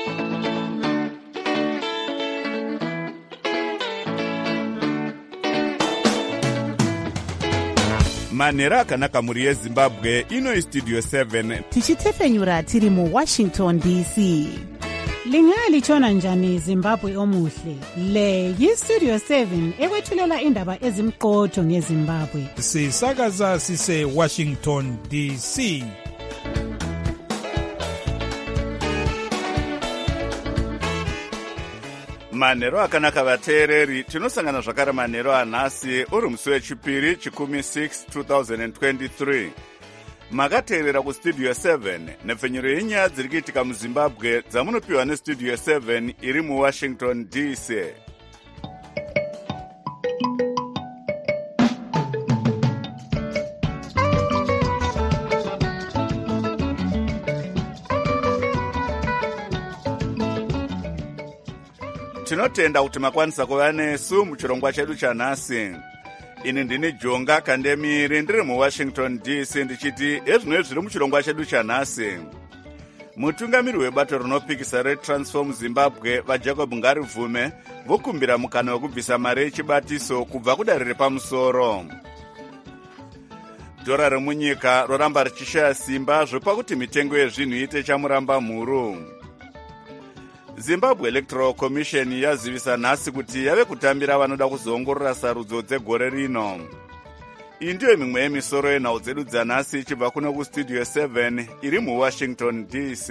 manhero akanaka mhuri yezimbabwe. ino istudio 7 tichitefenyura tiri muwashington dc. Lingalitshona njani Zimbabwe omuhle? Le yistudio 7 ekwethulela indaba ezimqotho ngeZimbabwe. Sisakaza sise Washington DC. manhero akanaka vateereri, tinosangana zvakare manhero anhasi uri musi wechipiri chikumi 6 2023. makateerera kustudio 7 nepfenyuro yenyaya dziri kuitika muzimbabwe dzamunopiwa nestudio 7 iri muwashington dc. tinotenda kuti makwanisa kuva nesu muchirongwa chedu chanhasi. ini ndini Jonga Kandemiri ndiri muwashington dc ndichiti ezvino zviri muchirongwa chedu chanhasi. mutungamiri webato rinopikisa retransform zimbabwe vajacob Ngarivume vokumbira mukana wekubvisa mari yechibatiso kubva kudare repamusoro. dhora remunyika roramba richishaya simba zvopa kuti mitengo yezvinhu iite chamuramba mhuru. Zimbabwe Electoral Commission yazivisa nhasi kuti yave kutambira vanoda kuzoongorora sarudzo dzegore rino. iyi ndiyo mimwe yemisoro yenhau dzedu dzanhasi ichibva kuno kustudio 7 iri muwashington dc.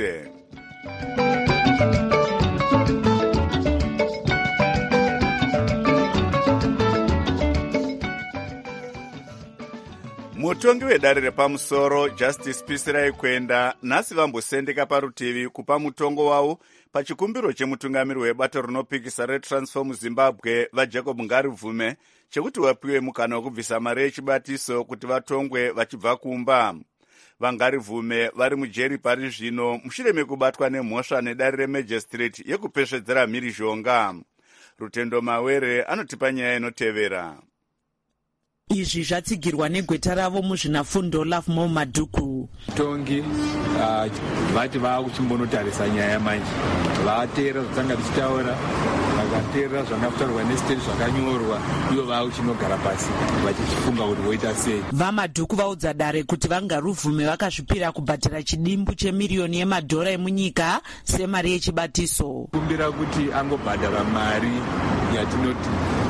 mutongi wedare repamusoro Justice Pisirai Kwenda nhasi vambosendeka parutivi kupa mutongo wavo pachikumbiro chemutungamiri webato rinopikisa retransform zimbabwe vajacob Ngarivume chekuti vapiwe mukana wekubvisa mari yechibatiso kuti vatongwe vachibva kumba. vaNgarivume vari mujeri pari zvino mushure mekubatwa nemhosva nedare remajistrate yekupesvedzera mhirizhonga. Rutendo Mawere anotipa nyaya inotevera. izvi zvatsigirwa negweta ravo muzvinafundo Love Mo Madhuku. tongi vati vakuchimbonotarisa nyaya manje vateera zvatanga tichitaura vakateerera zvanga kutaurwa nesiteti zvakanyorwa ivo vakuchinogara pasi vachichifunga kuti voita sei. vaMadhuku vaudza dare kuti vaNgarivume vakazvipira kubhadhara chidimbu chemiriyoni yemadhora emunyika semari yechibatiso. kumbira kuti angobhadhara mari yatinoti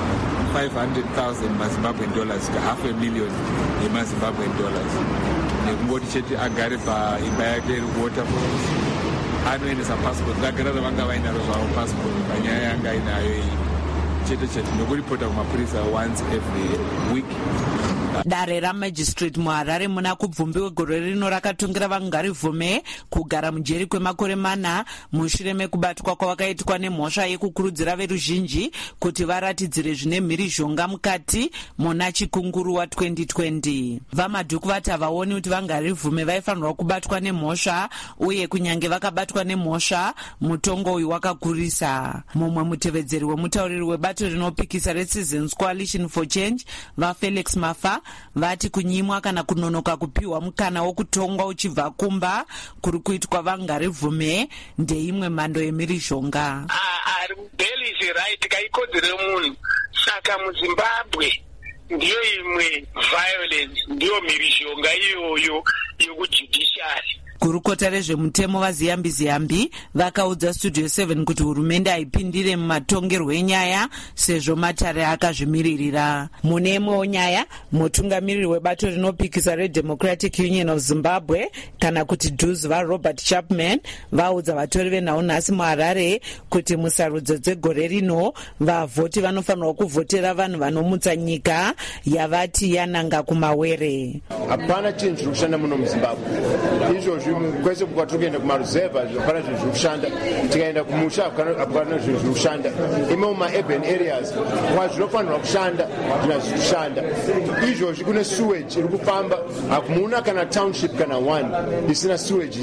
500,000 maZimbabwean dollars to $500,000 yemaZimbabwean dollars. nekungoti chete agare paimba yake iri kuwaterfalls anoendesa passport dagarara vanga vainaro zvavo passport panyaya yanga inayo iyi chete nokuripota kumapurisa once every week. dare ramajistrate muHarare muna kubvumbi wegore rino rakatongira vaNgarivume kugara mujeri kwemakore 4 mushure mekubatwa kwavakaitwa nemhosva yekukurudzira veruzhinji kuti varatidzire zvine mhirizhonga mukati muna chikunguru wa2020. vaMadhuku vati havaoni kuti vaNgarivume vaifanirwa kubatwa nemhosva uye kunyange vakabatwa nemhosva mutongo uyu wakakurisa. mumwe mutevedzeri wemutauriri webato rinopikisa reCitizens Coalition for Change vaFelix Mafa vati kunyimwa kana kunonoka kupiwa mukana wokutongwa uchibva kumba kuri kuitwa vaNgarivume ndeimwe mhando yemhirizhonga. bheli is a right kaikodzero yemunhu. saka muZimbabwe ndiyo imwe violence, ndiyo mhirizhonga iyoyo yekujudiciary. gurukota rezvemutemo vaZiyambi vakaudza studio 7 kuti hurumende haipindire mumatongerwo enyaya sezvo matare akazvimiririra. mune imwewo nyaya mutungamiriri webato rinopikisa reDemocratic Union of Zimbabwe kana kuti DUZ vaRobert Chapman vaudza vatori venhau nhasi muHarare kuti musarudzo dzegore rino vavhoti vanofanirwa kuvhotera vanhu vanomutsa nyika yavati yananga kumawere. hapana chinhu zviri kushanda muno muZimbabwe izvozvi kwese kwatinoenda kumaruzeva hapana zvinhu zviri kushanda, tikaenda kumusha hapana zvinhu zviri kushanda, imo mumaurban areas kwazvinofanirwa kushanda zvina zviri kushanda. izvozvi kune sewage iri kufamba, hakumuna kana township kana one isina sewage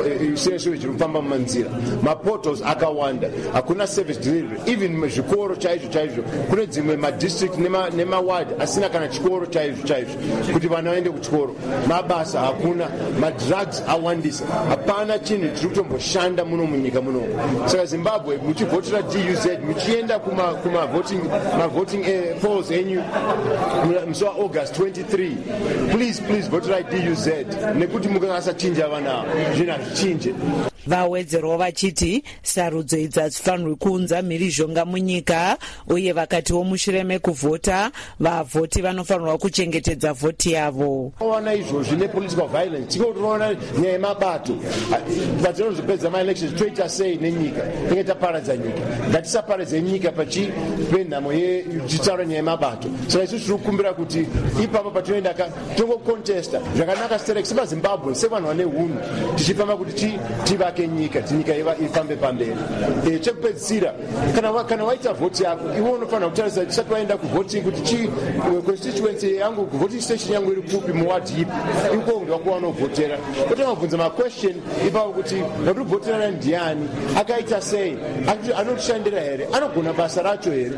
iri kufamba mumanzira. maportals akawanda, hakuna service delivery. even zvikoro chaizvo kune dzimwe madistrict nemaward asina kana chikoro chaizvo kuti vana vaende kuchikoro. mabasa hakuna, madrugs awanda kushandisa. Hapana chinhu chiri kutomboshanda muno munyika muno. Saka Zimbabwe muchivhotera DUZ muchienda kuma voting polls enyu musi waAugust 23, please voterai DUZ nekuti mukasachinja vana zvinhu hazvichinje. Vawedzerwa vachiti sarudzo idzi hadzifanirwi kuunza mhirizhonga munyika, uye vakatiwo mushure mekuvhota vavhoti vanofanirwa kuchengetedza vhoti yavo. Ona izvozvi nepolitical violence tikoona nyaya yemabato padzinozopedza maelections toita sei nenyika, tinge taparadza nyika. Ngatisaparadze nyika penhamo yechitaura nyaya yemabato. Saka isusu tiri kukumbira kuti ipapo patinoenda tongocontesta zvakanaka semazimbabwe sevanhu vane hunhu tichifamba kuti tivake nyika ifambe pamberi. Chekupedzisira kana waita vhoti yako iwe unofanira kutarisa tisati waenda kuvoting kuti constituency yangu voting station yangu iri kupi muwadi ipi, iko ndio kwanovhotera. Otangabvunza maquestion ipapo kuti ndakuvhoterana ndiani, akaita sei, anotishandira here, anogona basa racho here,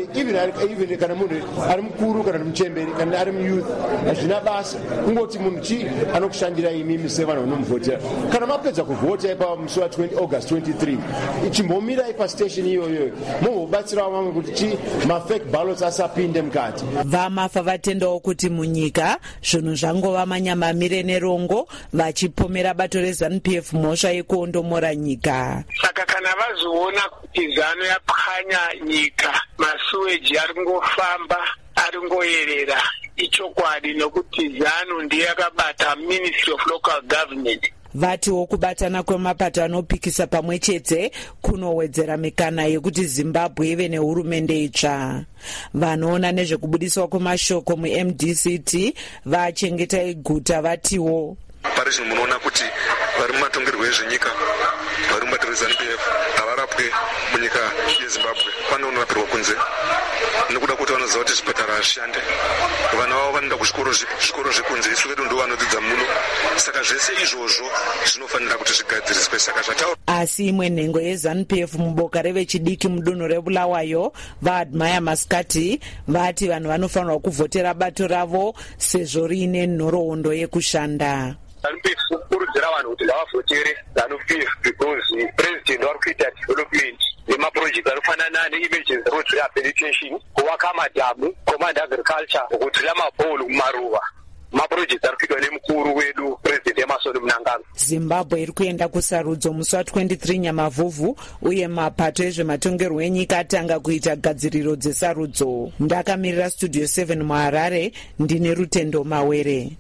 even kana munhu ari mukuru kana muchemberi kana ari muyouth hazvina basa, kungoti munhu anokushandira imimi sevanhu vanomuvhotera. Kana mapedza kuvhota ipapo musi August 23 ichimbomirai pastation iyoyo mugobatsirawo vamwe kuti mafake ballots asapinde mukati. Vamafa vatendawo kuti munyika zvinhu zvangova manyamamire nerongo, vachipomera bato reZANU-PF mhosva yekuondomora nyika. Saka kana vazoona kuti ZANU yapwanya nyika, masuweji ari kungofamba ari ngoyerera, ichokwadi nokuti ZANU ndiye yakabata Ministry of Local Government. Vatiwo kubatana kwemapato anopikisa pamwe chete kunowedzera mikana yekuti Zimbabwe ive nehurumende itsva. Vanoona nezvekubudiswa kwemashoko muMDCT vachengetai guta vatiwo pari zvino munoona kuti vari mumatongerwo ezvenyika vari mubato reZANU-PF havarapwe munyika yeZimbabwe. Pane unorapirwa kunze nekuda kuti vanoziva kuti zvipatara hazvishande, vana vavo vanoenda kuzvikoro zvekunze, isu vedu ndo vanodzidza muno. Saka zvese izvozvo zvinofanira kuti zvigadziriswe. Saka zvataura asi imwe nhengo yeZANU-PF muboka revechidiki mudunhu reBulawayo vaAdmire Maskati vati vanhu vanofanirwa kuvhotera bato ravo sezvo riine nhoroondo yekushanda. ZANU-PF kukurudzira vanhu kuti ngavavhotere ZANU-PF because president vari kuita development yemaproject anofanana ne-emergency road rehabilitation, kuvaka madhamu, command agriculture, kutila mabholu kumaruva. Maproject ari kuitwa nemukuru wedu president Emmerson Mnangagwa. Zimbabwe iri kuenda kusarudzo musi wa23 Nyamavhuvhu, uye mapato ezvematongerwo enyika atanga kuita gadziriro dzesarudzo. Ndakamirira Studio 7 muHarare, ndine Rutendo Mawere.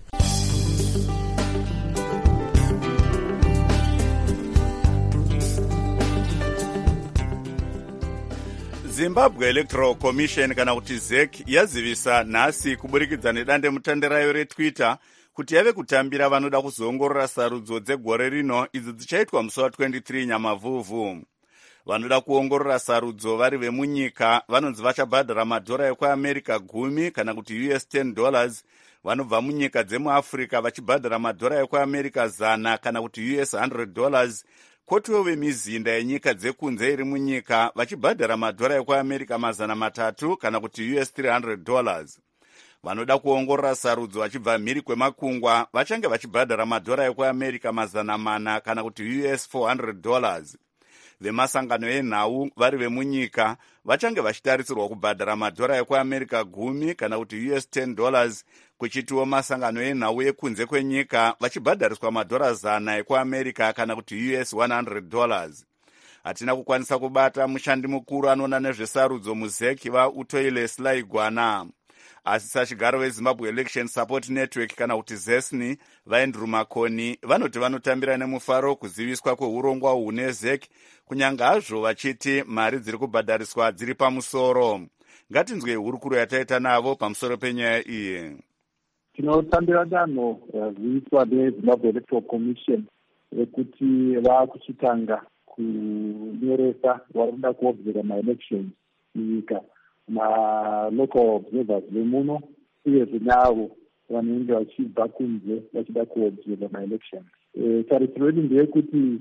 Zimbabwe Electoral Commission kana kuti ZEC yazivisa nhasi kuburikidza nedandemutande rayo reTwitter kuti yave kutambira vanoda kuzoongorora sarudzo dzegore rino idzo dzichaitwa musi wa23 Nyamavhuvhu. Vanoda kuongorora sarudzo vari vemunyika vanonzi vachabhadhara madhora ekuAmerica 10 kana kuti $10. Vanobva munyika dzemuAfrica vachibhadhara madhora ekuAmerica 100 kana kuti $100. Kotiwo vemizinda yenyika dzekunze iri munyika vachibhadhara madhora ekuAmerica 300 kana kuti $300. Vanoda kuongorora sarudzo vachibva mhiri kwemakungwa vachange vachibhadhara madhora ekuAmerica 400 kana kuti $400. Vemasangano enhau vari vemunyika vachange vachitarisirwa kubhadhara madhora ekuAmerica 10 kana kuti $10, kuchitiwo masangano enhau ekunze kwenyika vachibhadhariswa madhora 100 ekuAmerica kana kuti $100. Hatina kukwanisa kubata mushandi mukuru anoona nezvesarudzo muZEC vaUtoile Selaigwana. Asi sachigaro veZimbabwe Election Support Network kana kuti ZESNI vaAndrew Makoni vanoti vanotambira nemufaro kuziviswa kweurongwa hune ZEC, kunyanga hazvo vachiti mari dziri kubhadhariswa dziri pamusoro. Ngatinzwe hurukuro yataita navo pamusoro penyaya iyi. Tinotambira danho raziviswa neZimbabwe Electoral Commission rekuti vakuchitanga kunyoresa vari kuda kuobserva maelections munyika local observers vemuno uyezve navo vanenge vachibva kunze vachida kuobserva maelections. Tarisiro yedu ndeyekuti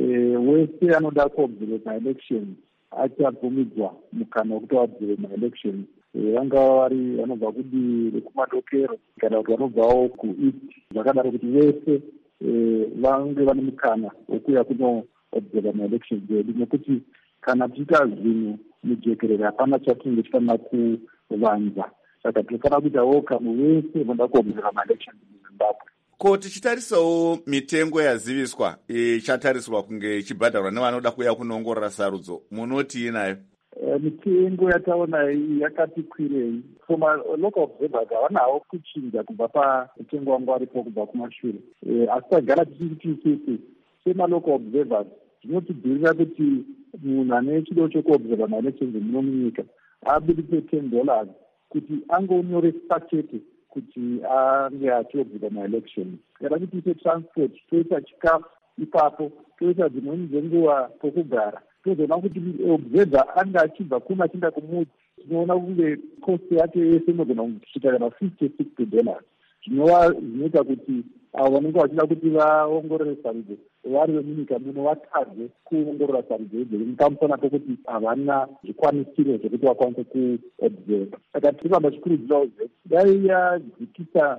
wese anoda kuobserva maelections achabvumidzwa mukana wekuti vaobserve maelections. Vangava vari vanobva kudivi rekumadokero kana kuti vanobvawo kueast, zvakadaro kuti vese vange vane mukana wokuya kunoobserva maelections edu, nekuti kana tiita zvinhu mujekerere hapana chatinenge tifanira kuvanza. Saka tinofanira kuitawo kamwe wese vanoda kuobserva maelections muzimbabwe. Ko tichitarisawo mitengo yaziviswa ichatariswa kunge ichibhadharwa nevanoda kuya kunoongorora sarudzo, munoti inayo? Mitengo yataona yakati kwirei. Local observers havanawo kuchinja kubva pamutengo wangu aripo kubva kumashure, asi tagara tichiti isusu semalocal observers zvinotibhirira kuti munhu ane chido chokuobserva maelections muno munyika abudise $10 kuti angonyoresa chete kuti ange achiobserva maelections. Kana kuti ise transport, toisa chikafu ipapo, toisa dzimweni dzenguva pokugara, tozoona kuti observer anga achibva kuno achienda kumudzi, tinoona kunge cost yake yese inogona kusvika kana $50-60, zvinoita kuti avo vanenge vachida kuti vaongorore sarudzo vari vemunyika muno vatadze kuongorora sarudzo idzodzo pamusana pokuti havana zvikwanisiro zvekuti vakwanise kuobserva. Saka tiri kuramba tichikurudzirawo dai yadzikisa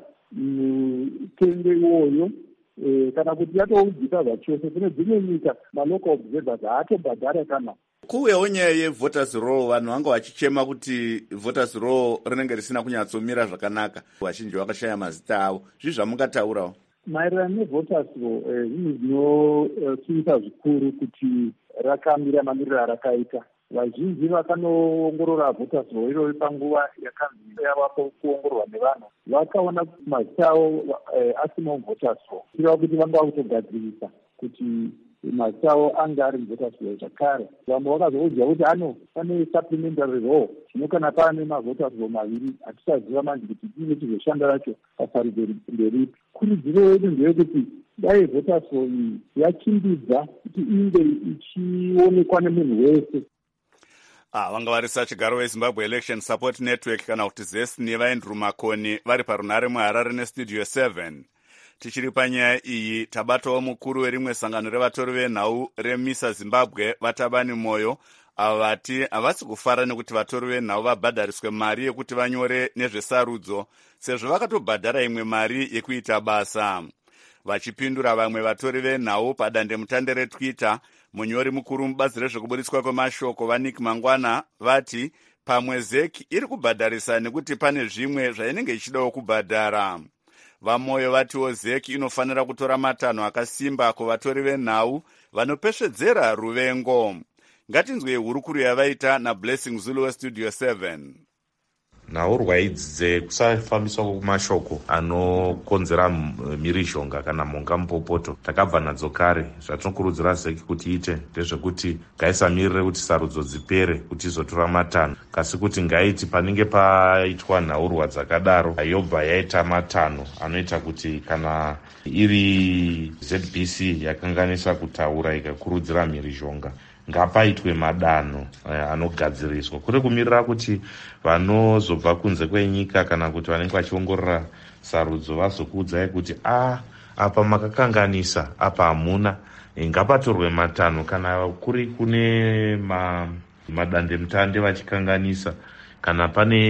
mutengo iwoyo, kana kuti yatoudzika zvachose. Kune dzimwe nyika malocal observers haatobhadhara kana. Kuwewo nyaya yevoters roll, vanhu vanga vachichema kuti voters roll rinenge risina kunyatsomira zvakanaka, vazhinji vakashaya mazita avo. Zvizvi zvamungataurawo? Maererano nevoters roll, zvinhu zvinosivisa zvikuru kuti rakamira mamiriro arakaita. Vazhinji vakanoongorora voters roll iroyo panguva yakanzi yavapo kuongororwa nevanhu, vakaona mazita avo asimo voters roll, kureva kuti vanga vakutogadzirisa kuti mazita avo anga ari muvoters roll zvakare. Vamwe vakazoudzwa kuti pane supplementary roll, zvino kana paane mavoters roll maviri hatisaziva manje kuti ine chizoshanda racho pasarudzo mberipi. Kurudziro yedu ndeyekuti dai voters roll iyi yachimbidza kuti inge ichionekwa nemunhu wese. Vanga varisa chigaro weZimbabwe Election Support Network kana kuti ZES nevaendru makoni vari parunare muHarare nestudio 7. Tichiri panyaya iyi tabatawo mukuru werimwe sangano revatori venhau remisa Zimbabwe Vatabani Moyo, avati havasi kufara nekuti vatori venhau vabhadhariswe mari yekuti vanyore nezvesarudzo sezvo vakatobhadhara imwe mari yekuita basa. Vachipindura vamwe vatori venhau padandemutande reTwitter, munyori mukuru mubazi rezvekuburitswa kwemashoko vaNick Mangwana vati pamwe ZEC iri kubhadharisa nekuti pane zvimwe zvainenge ichidawo kubhadhara. Vamoyo vatiwo ZEC inofanira kutora matanho akasimba kuvatori venhau vanopesvedzera ruvengo. Ngatinzwe hurukuru yavaita naBlessing Zulu westudio 7. Nhaurwa idzi dzekusafambiswa kwemashoko anokonzera mhirizhonga kana mhonga mupopoto takabva nadzo kare. Zvatinokurudzira ZEC kuti ite ndezvekuti ngaisamirire kuti sarudzo dzipere kuti izotora matanho, kasi kuti ngaiti panenge paitwa nhaurwa dzakadaro yobva yaita matanho anoita kuti kana iri ZBC yakanganisa kutaura ikakurudzira mhirizhonga ngapaitwe madanho anogadziriswa, kuri kumirira kuti vanozobva kunze kwenyika kana kuti vanenge vachiongorora sarudzo vazokuudzai kuti apa makakanganisa, apa hamuna, ngapatorwe matanho. Kana kuri kune madandemutande vachikanganisa, kana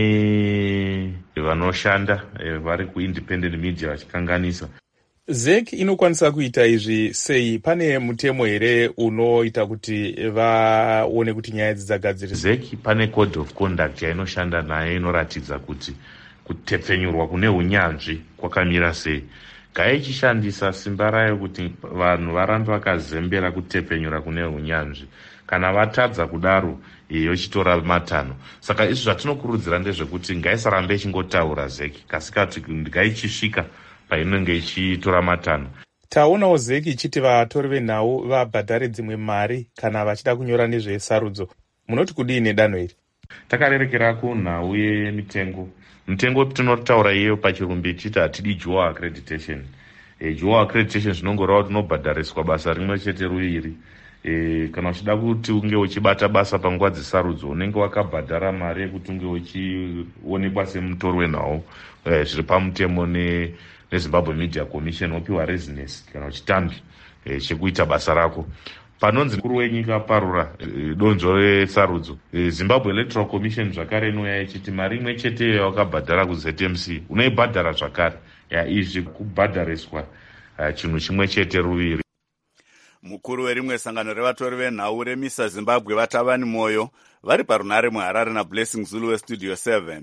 pane vanoshanda vari kuindependent media vachikanganisa, ZEC inokwanisa kuita izvi sei? Pane mutemo here unoita kuti vaone kuti nyaya idzi dzagadziriswa? ZEC pane code of conduct yainoshanda nayo inoratidza kuti kutepfenyurwa kune unyanzvi kwakamira sei. Ngaichishandisa simba rayo kuti vanhu varambe vakazembera kutepfenyura kune unyanzvi. Kana vatadza kudaro yochitora matanho. Saka izvi zvatinokurudzira ndezvekuti ngaisarambe ichingotaura ZEC, kasi kati ngaichisvika painenge ichitora matanho. Taonawo ZEC ichiti vatori venhau vabhadhare dzimwe mari kana vachida kunyora nezvesarudzo. Munoti kudii danho iri? Takarerekera kunhau yemitengo. Mitengo tinotaura iyo pachirumbi ichiti hatidi dual accreditation. Dual accreditation zvinongoreva kuti unobhadhariswa basa rimwe chete ruviri. Kana uchida kuti unge uchibata basa panguva dzesarudzo unenge wakabhadhara mari yekuti unge uchionekwa semutori wenhau zviri pamutemo neZimbabwe Media Commission, wopiwa residence kana uchitambi chekuita basa rako. Panonzi mukuru wenyika parura donzvo resarudzo, Zimbabwe Electoral Commission zvakare inouya ichiti mari imwe chete yawakabhadhara kuZMC unoibhadhara zvakare. Izvi kubhadhariswa chinhu chimwe chete ruviri. Mukuru werimwe sangano revatori venhau remisa Zimbabwe vatavani moyo vari parunare muHarare naBlessing Zulu weStudio 7.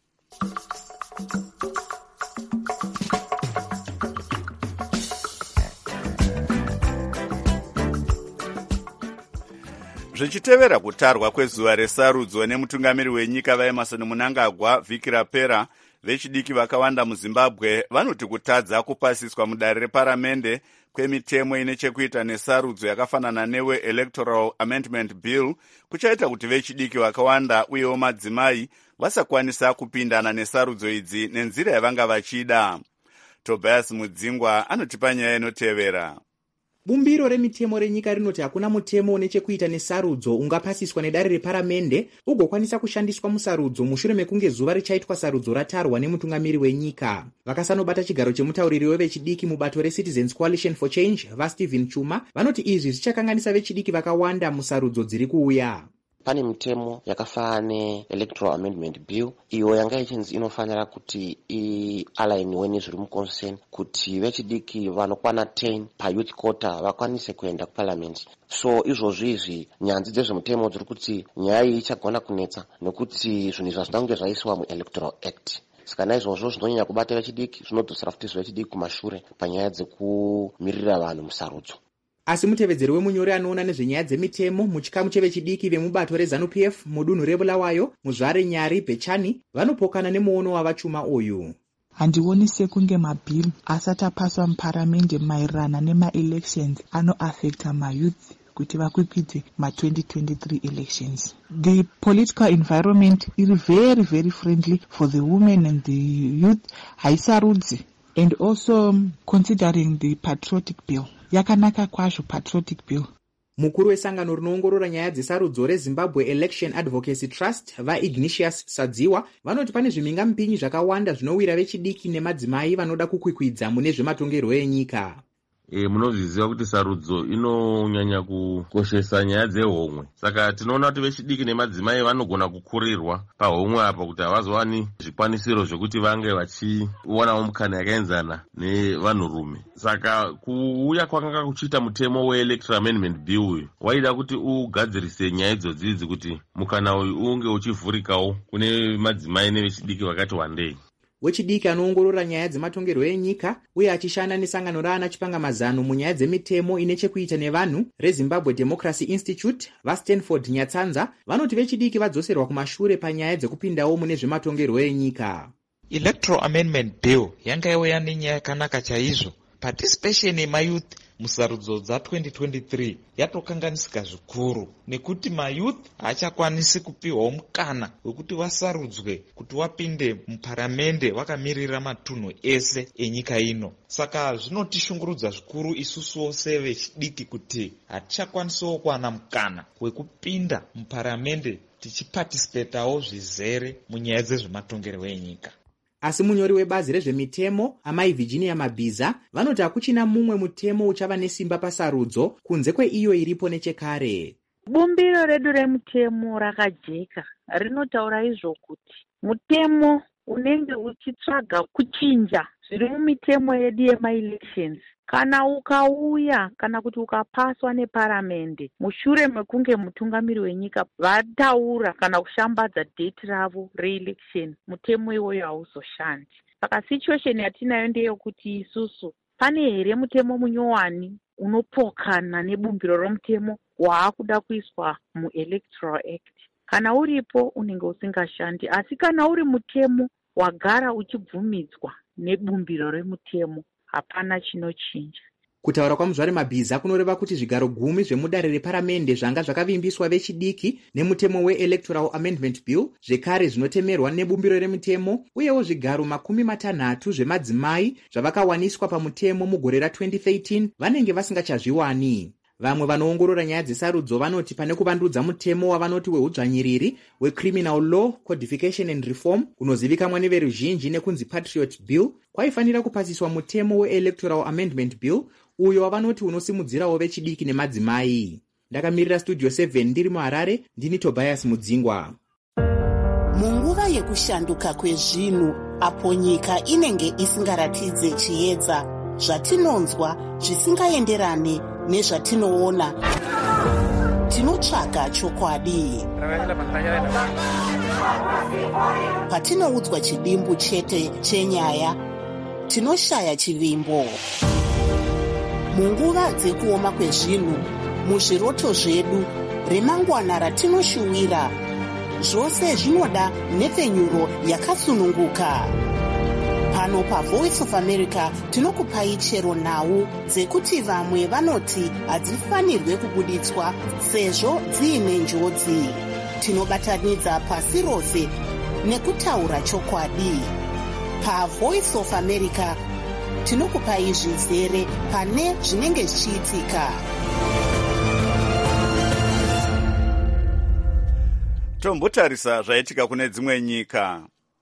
Zvichitevera kutarwa kwezuva resarudzo nemutungamiri wenyika vaEmerson Mnangagwa vhiki rapera, vechidiki vakawanda muZimbabwe vanoti kutadza kupasiswa mudare reparamende kwemitemo ine chekuita nesarudzo yakafanana newe Electoral Amendment Bill kuchaita kuti vechidiki vakawanda uyewo madzimai vasakwanisa kupindana nesarudzo idzi nenzira yavanga vachida. Tobias Mudzingwa anotipa nyaya inotevera. Bumbiro remitemo renyika rinoti hakuna mutemo une chekuita nesarudzo ungapasiswa nedare reparamende ugokwanisa kushandiswa musarudzo mushure mekunge zuva richaitwa sarudzo ratarwa nemutungamiri wenyika. Vakasanobata chigaro chemutauriri wevechidiki mubato reCitizens Coalition for Change vaStephen Chuma vanoti izvi zvichakanganisa vechidiki vakawanda musarudzo dziri kuuya. Pane mitemo yakafanana neElectoral Amendment Bill iyo yanga ichinzi inofanira kuti ialigniwe nezviri muconcern kuti vechidiki vanokwana 10 payouth quota vakwanise kuenda kuparliament. So izvozvi nyanzi dzezvemutemo dziri kuti nyaya iyi ichagona kunetsa nekuti zvinhu zvazvida kunge zvaiswa muElectoral Act. Saka naizvozvo zvinonyanya kubata vechidiki, zvinodzosera futi zvechidiki kumashure panyaya dzekumirira vanhu musarudzo. Asi mutevedzeri wemunyori anoona nezvenyaya dzemitemo muchikamu chevechidiki vemubato reZANU-PF mudunhu reBulawayo muzvare Nyari Bechani vanopokana nemuono wavachuma uyu. Handioni sekunge mabhili asati apaswa muparamende maererana nemaelections anoaffecta mayouth kuti vakwikwidze ma2023 elections. The political environment is very, very friendly for the women and the youth, haisarudzi. And also considering the patriotic bill. Yakanaka kwazvo patriotic bill. Mukuru wesangano rinoongorora nyaya dzesarudzo reZimbabwe Election Advocacy Trust vaIgnatius Sadziwa vanoti pane zviminga mupinyi zvakawanda zvinowira vechidiki nemadzimai vanoda kukwikwidza mune zvematongerwo enyika. Munozviziva kuti sarudzo inonyanya kukoshesa nyaya dzehomwe. Saka tinoona kuti vechidiki nemadzimai vanogona kukurirwa pahomwe apa kuti havazowani zvikwanisiro zvokuti vange vachionawo mukana yakaenzana nevanhurume. Saka kuuya kwakanga kuchiita mutemo weElectoral Amendment Bill uyu waida kuti ugadzirise nyaya idzodzi kuti mukana uyu unge uchivhurikawo kune madzimai nevechidiki vakati wandei. Wechidiki anoongorora nyaya dzematongerwo enyika uye achishanda nesangano raana chipangamazano munyaya dzemitemo ine chekuita nevanhu reZimbabwe Democracy Institute vaStanford Nyatsanza vanoti vechidiki vadzoserwa kumashure panyaya dzekupindawo mune zvematongerwo enyika. Electoral Amendment Bill yanga yauya nenyaya yakanaka chaizvo. Participation yemayouth musarudzo dza2023 yatokanganisika zvikuru nekuti mayouth haachakwanisi kupiwawo mukana wekuti vasarudzwe kuti wapinde muparamende vakamirira matunhu ese enyika ino. Saka zvinotishungurudza zvikuru isusuwo sevechidiki kuti hatichakwanisawo kuwana mukana wekupinda muparamende tichipatisipetawo zvizere munyaya dzezvematongerwo enyika. Asi munyori webazi rezvemitemo amai Virginia Mabhiza vanoti hakuchina mumwe mutemo uchava nesimba pasarudzo kunze kweiyo iripo nechekare. Bumbiro redu remutemo rakajeka rinotaura izvo kuti mutemo unenge uchitsvaga kuchinja zviri mumitemo yedu yemaelections kana ukauya kana kuti ukapaswa neparamende mushure mekunge mutungamiri wenyika vataura kana kushambadza date ravo reelection, mutemo iwoyo hauzoshandi. Saka situation yatinayo ndeyekuti isusu pane here mutemo munyowani unopokana nebumbiro romutemo waakuda kuiswa muElectoral Act. Kana uripo unenge usingashandi, asi kana uri mutemo wagara uchibvumidzwa nebumbiro remutemo hapana chinochinja. Kutaura kwamuzvare Mabhiza kunoreva kuti zvigaro 10 zvemudare reparamende zvanga zvakavimbiswa vechidiki nemutemo weElectoral Amendment Bill zvekare zvinotemerwa nebumbiro remutemo uyewo zvigaro 60 zvemadzimai zvavakawaniswa pamutemo mugore ra2013 vanenge vasingachazviwani. Vamwe vanoongorora nyaya dzesarudzo vanoti pane kuvandudza mutemo wavanoti weudzvanyiriri weCriminal Law Codification and Reform unozivikanwa neveruzhinji nekunzi Patriot Bill kwaifanira kupasiswa mutemo weElectoral Amendment Bill uyo wavanoti unosimudzirawo vechidiki nemadzimai. Ndakamirira Studio 7 ndiri muHarare, ndini Tobias Mudzingwa. Munguva yekushanduka kwezvinhu apo nyika inenge isingaratidze chiedza, zvatinonzwa zvisingaenderane nezvatinoona. Tinotsvaga chokwadi. Patinoudzwa chidimbu chete chenyaya, tinoshaya chivimbo. Munguva dzekuoma kwezvinhu, muzviroto zvedu, remangwana ratinoshuwira, zvose zvinoda nhepfenyuro yakasununguka. Pano paVoice of America tinokupai chero nhau dzekuti vamwe vanoti hadzifanirwe kubuditswa sezvo dziine njodzi. Tinobatanidza pasi rose nekutaura chokwadi. PaVoice of America tinokupai zvizere pane zvinenge zvichiitika. Tombotarisa zvaitika kune dzimwe nyika.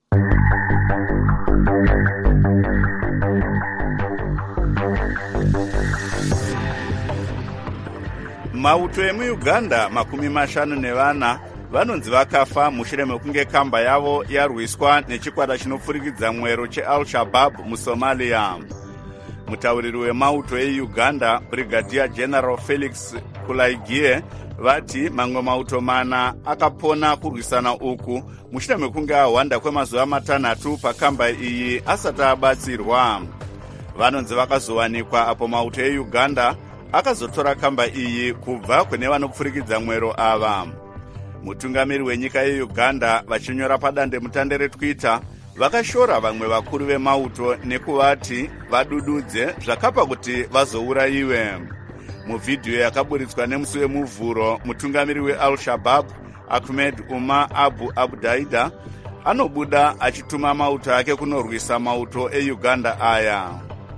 Mauto emuUganda 54 vanonzi vakafa mushure mekunge kamba yavo yarwiswa nechikwata chinopfurikidza mwero cheAl-Shabaab muSomalia. Mutauriri wemauto eUganda, Brigadier General Felix Kulaigie, vati mamwe mauto 4 akapona kurwisana uku mushure mekunge ahwanda kwemazuva 6 pakamba iyi asati abatsirwa. Vanonzi vakazowanikwa apo mauto eUganda akazotora kamba iyi kubva kune vanopfurikidza mwero ava. Mutungamiri wenyika yeUganda vachinyora padande mutande reTwitter vakashora vamwe vakuru vemauto nekuvati vadududze zvakapa kuti vazourayiwe. Muvhidhiyo yakaburitswa nemusi wemuvhuro, mutungamiri weAl-Shabaab Ahmed Umar Abu Abdaida anobuda achituma mauto ake kunorwisa mauto eUganda aya.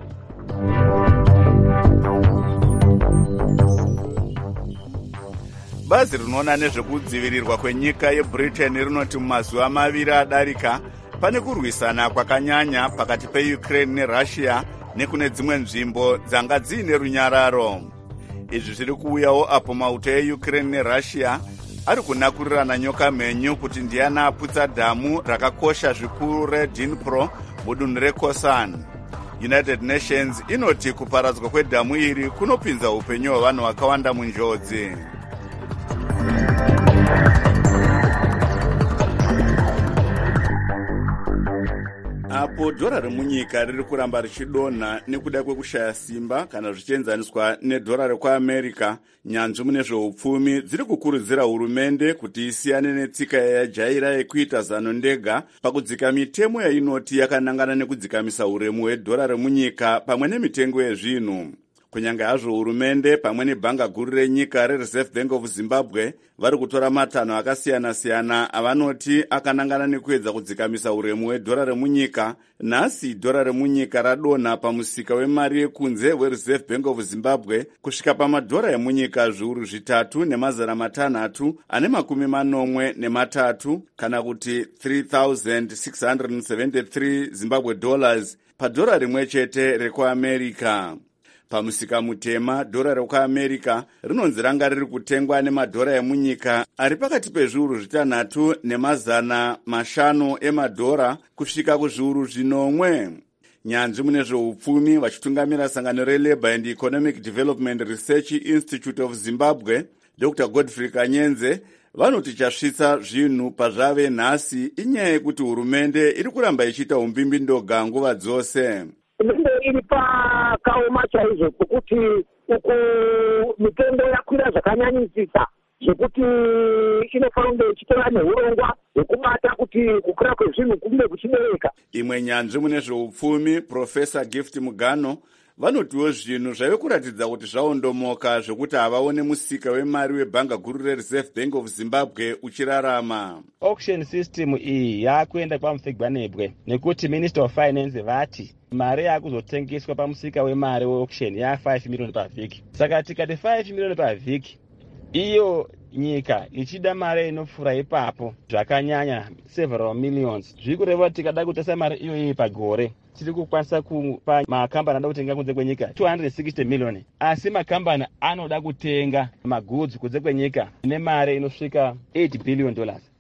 Bazi rinoona nezvekudzivirirwa kwenyika yeBritain rinoti mumazuva 2 adarika pane kurwisana kwakanyanya pakati peUkraine neRussia nekune dzimwe nzvimbo dzanga dziine runyararo. Izvi zviri kuuyawo apo mauto eUkraine neRussia ari kunakurirana nyoka mhenyu kuti ndiani aputsa dhamu rakakosha zvikuru reDnipro mudunhu reKherson. United Nations inoti kuparadzwa kwedhamu iri kunopinza upenyu hwavanhu vakawanda munjodzi. Apo dhora remunyika riri kuramba richidonha nekuda kwekushaya simba kana zvichienzaniswa nedhora rekuAmerica, nyanzvi mune zveupfumi dziri kukurudzira hurumende kuti isiyane netsika yajaira yekuita zano ndega pakudzika mitemo yainoti yakanangana nekudzikamisa uremu hwedhora remunyika pamwe nemitengo yezvinhu. Kunyange hazvo hurumende pamwe nebhanga guru renyika reReserve Bank of Zimbabwe vari kutora matanho akasiyana-siyana avanoti akanangana nekuedza kudzikamisa uremu hwedhora remunyika, nhasi dhora remunyika radonha pamusika wemari yekunze weReserve Bank of Zimbabwe kusvika pamadhora emunyika zviuru 3,643 kana kuti 3,673 Zimbabwe dollars padhora rimwe chete rekuAmerica. Pamusika mutema, dhora rekuAmerica rinonzi ranga riri kutengwa nemadhora emunyika ari pakati pezviuru 3,500 emadhora kusvika kuzviuru 9. Nyanzvi mune zveupfumi vachitungamira sangano reLabour and Economic Development Research Institute of Zimbabwe, Dr. Godfrey Kanyenze, vanoti chasvitsa zvinhu pazvave nhasi inyaya yekuti hurumende iri kuramba ichiita umbimbi ndoga nguva dzose. Hurumende iri pakaoma chaizvo kuti uku mitengo yakwira zvakanyanyisisa zvekuti inofanira kunge ichitora neurongwa hwekubata kuti kukura kwezvinhu kunge kuchibereka. Imwe nyanzvi mune zveupfumi, Profesa Gift Mugano, vanotiwo zvinhu zvave kuratidza kuti zvaondomoka zvekuti havaone musika wemari webhanga guru reReserve Bank of Zimbabwe uchirarama. Auction system iyi yakuenda pamufigwanebwe nekuti Minister of Finance vati mari yakuzotengeswa pamusika wemari weauction ya5 million pavhiki. Saka tikati 5 million pavhiki, iyo nyika ichida mari inopfuura ipapo zvakanyanya several millions. Zviri kureva tikada kutesa mari iyoyi pagore tiri kukwanisa kupa makambani anoda kutenga kunze kwenyika 260 million, asi makambani anoda kutenga magoods kunze kwenyika ine mari inosvika $8 billion.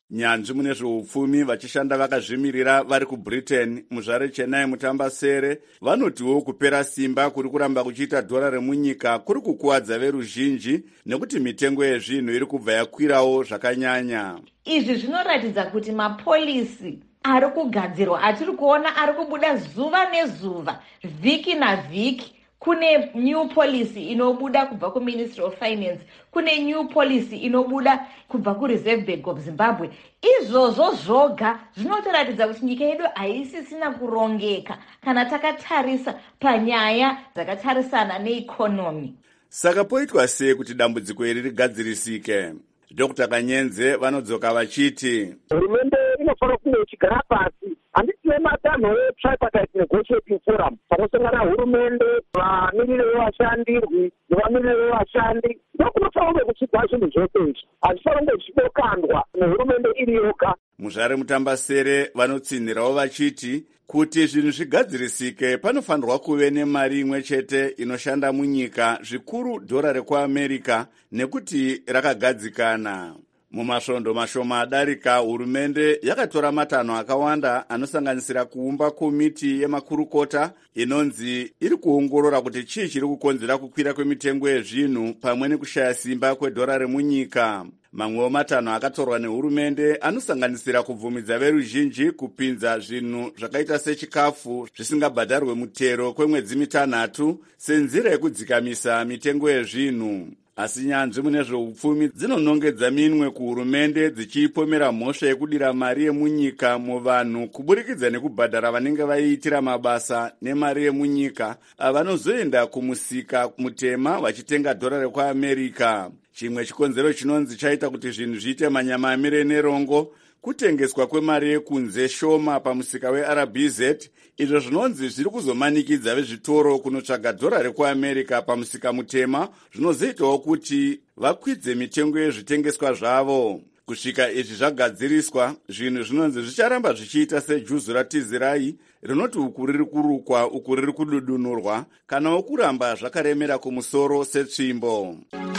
nyanzvi mune zveupfumi vachishanda vakazvimirira vari kubritain muzvare chenai mutambasere vanotiwo kupera simba kuri kuramba kuchiita dhora remunyika kuri kukuwadza veruzhinji nekuti mitengo yezvinhu iri kubva yakwirawo zvakanyanya. Izvi zvinoratidza kuti mapolisi ari kugadzirwa atiri kuona ari kubuda zuva nezuva, vhiki navhiki. Kune new policy inobuda kubva kuMinistry of Finance, kune new policy inobuda kubva kuReserve Bank of Zimbabwe. Izvozvo zvoga zvinotoratidza kuti nyika yedu haisisina kurongeka kana takatarisa panyaya dzakatarisana neikonomi. Saka poitwa sei kuti dambudziko iri rigadzirisike? Dr. Kanyenze vanodzoka vachiti hurumende inofanira kunge ichigara pasi. Handiti matanho etripartite negotiating forum panosangana hurumende, vamiriri vevashandirwi nevamiriri vevashandi, ndokunofanira kunge kuchigwa zvinhu zvose izvi. Hazvifanira kunge zvichidokandwa nehurumende iri yoga. Muzvare mutambasere vanotsinhirawo vachiti kuti zvinhu zvigadzirisike panofanirwa kuve nemari imwe chete inoshanda munyika, zvikuru dhora rekuamerica, nekuti rakagadzikana. Mumasvondo mashoma adarika, hurumende yakatora matanho akawanda anosanganisira kuumba komiti yemakurukota inonzi iri kuongorora kuti chii chiri kukonzera kukwira kwemitengo yezvinhu pamwe nekushaya simba kwedhora remunyika. Mamwewo matanho akatorwa nehurumende anosanganisira kubvumidza veruzhinji kupinza zvinhu zvakaita sechikafu zvisingabhadharwe mutero kwemwedzi mitanhatu senzira yekudzikamisa mitengo yezvinhu. Asi nyanzvi mune zveupfumi dzinonongedza minwe kuhurumende dzichiipomera mhosva yekudira mari yemunyika muvanhu kuburikidza nekubhadhara vanenge vaiitira mabasa nemari yemunyika avanozoenda kumusika mutema vachitenga dhora rekuamerica. Chimwe chikonzero chinonzi chaita kuti zvinhu zviite manyama amire nerongo kutengeswa kwemari yekunze shoma pamusika weRBZ, izvo zvinonzi zviri kuzomanikidza vezvitoro kunotsvaga dhora rekuamerica pamusika mutema, zvinozoitawo kuti vakwidze mitengo yezvitengeswa zvavo. Kusvika izvi zvagadziriswa, zvinhu zvinonzi zvicharamba zvichiita sejuzu ratizirai rinoti uku riri kurukwa uku riri kududunurwa, kanawo kuramba zvakaremera kumusoro setsvimbo.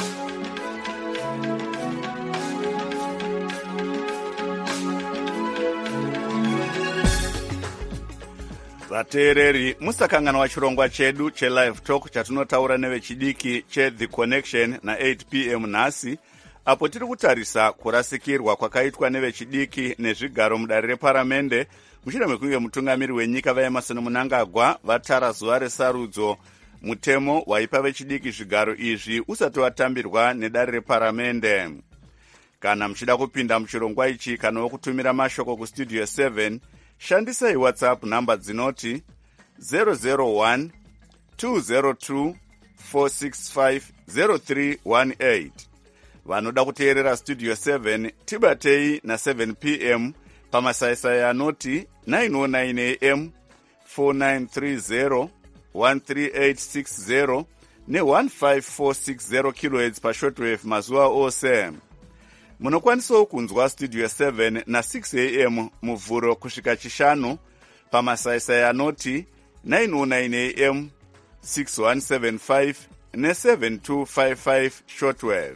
Vateereri, musakanganwa chirongwa chedu chelive talk chatinotaura nevechidiki cheThe Connection na8 p.m. nhasi, apo tiri kutarisa kurasikirwa kwakaitwa nevechidiki nezvigaro mudare reparamende mushure mekunge mutungamiri wenyika vaEmmerson Mnangagwa vatara zuva resarudzo. Mutemo waipa vechidiki zvigaro izvi usati watambirwa nedare reparamende. Kana muchida kupinda muchirongwa ichi kana wokutumira mashoko kustudio 7, shandisai WhatsApp namba dzinoti 001 202 465 0318. Vanoda kuteerera studio 7 tibatei na7 p.m. pamasaisai anoti 909 am 4930 13860 ne15460 kHz pashortwave mazuva ose. Munokwanisawo kunzwa studio 7 na6 am muvhuro kusvika chishanu pamasaisai anoti 909 am 6175 ne7255 shortwave.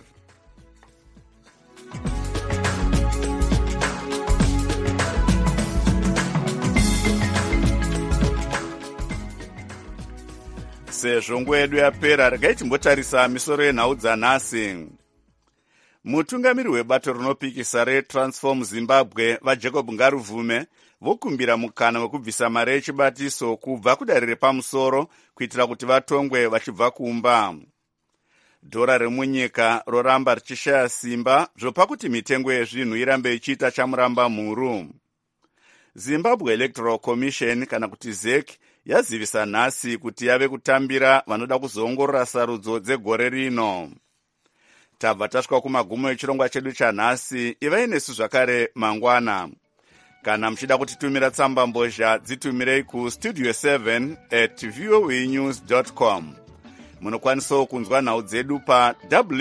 Sezvo nguva yedu yapera, regai timbotarisa misoro yenhau dzanhasi. Mutungamiri webato rinopikisa reTransform Zimbabwe vaJacob Ngaruvume vokumbira mukana wekubvisa mari yechibatiso kubva kudare repamusoro kuitira kuti vatongwe vachibva kumba. Dhora remunyika roramba richishaya simba zvopa kuti mitengo yezvinhu irambe ichiita chamuramba mhuru. Zimbabwe Electoral Commission kana kuti ZEC yazivisa nhasi kuti yave kutambira vanoda kuzoongorora sarudzo dzegore rino. Tabva tasvika kumagumo echirongwa chedu chanhasi, ivai nesu zvakare mangwana. Kana muchida kutitumira tsamba mbozha dzitumirei kustudio 7@voanews.com. Munokwanisawo kunzwa nhau dzedu pa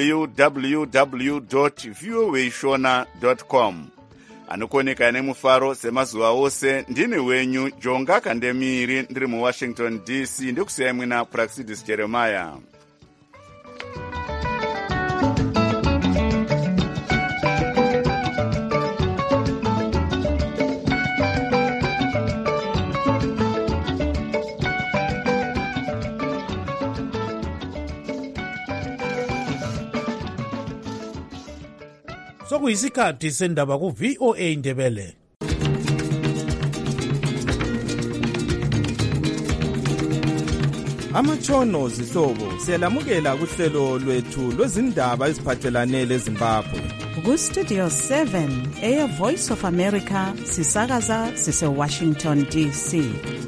www.voashona.com. Anokoneka nemufaro semazuva ose, ndine wenyu Jonga Kandemiri ndiri muWashington DC, ndikusiyai mwina Praxidis Jeremiah. sekuyisikhathi sendaba ku-VOA Indebele. Amatshono zihlobo siyalamukela kuhlelo lwethu lwezindaba eziphathelane leZimbabwe. Ku-Studio 7 Air Voice of America sisakaza sise-Washington DC.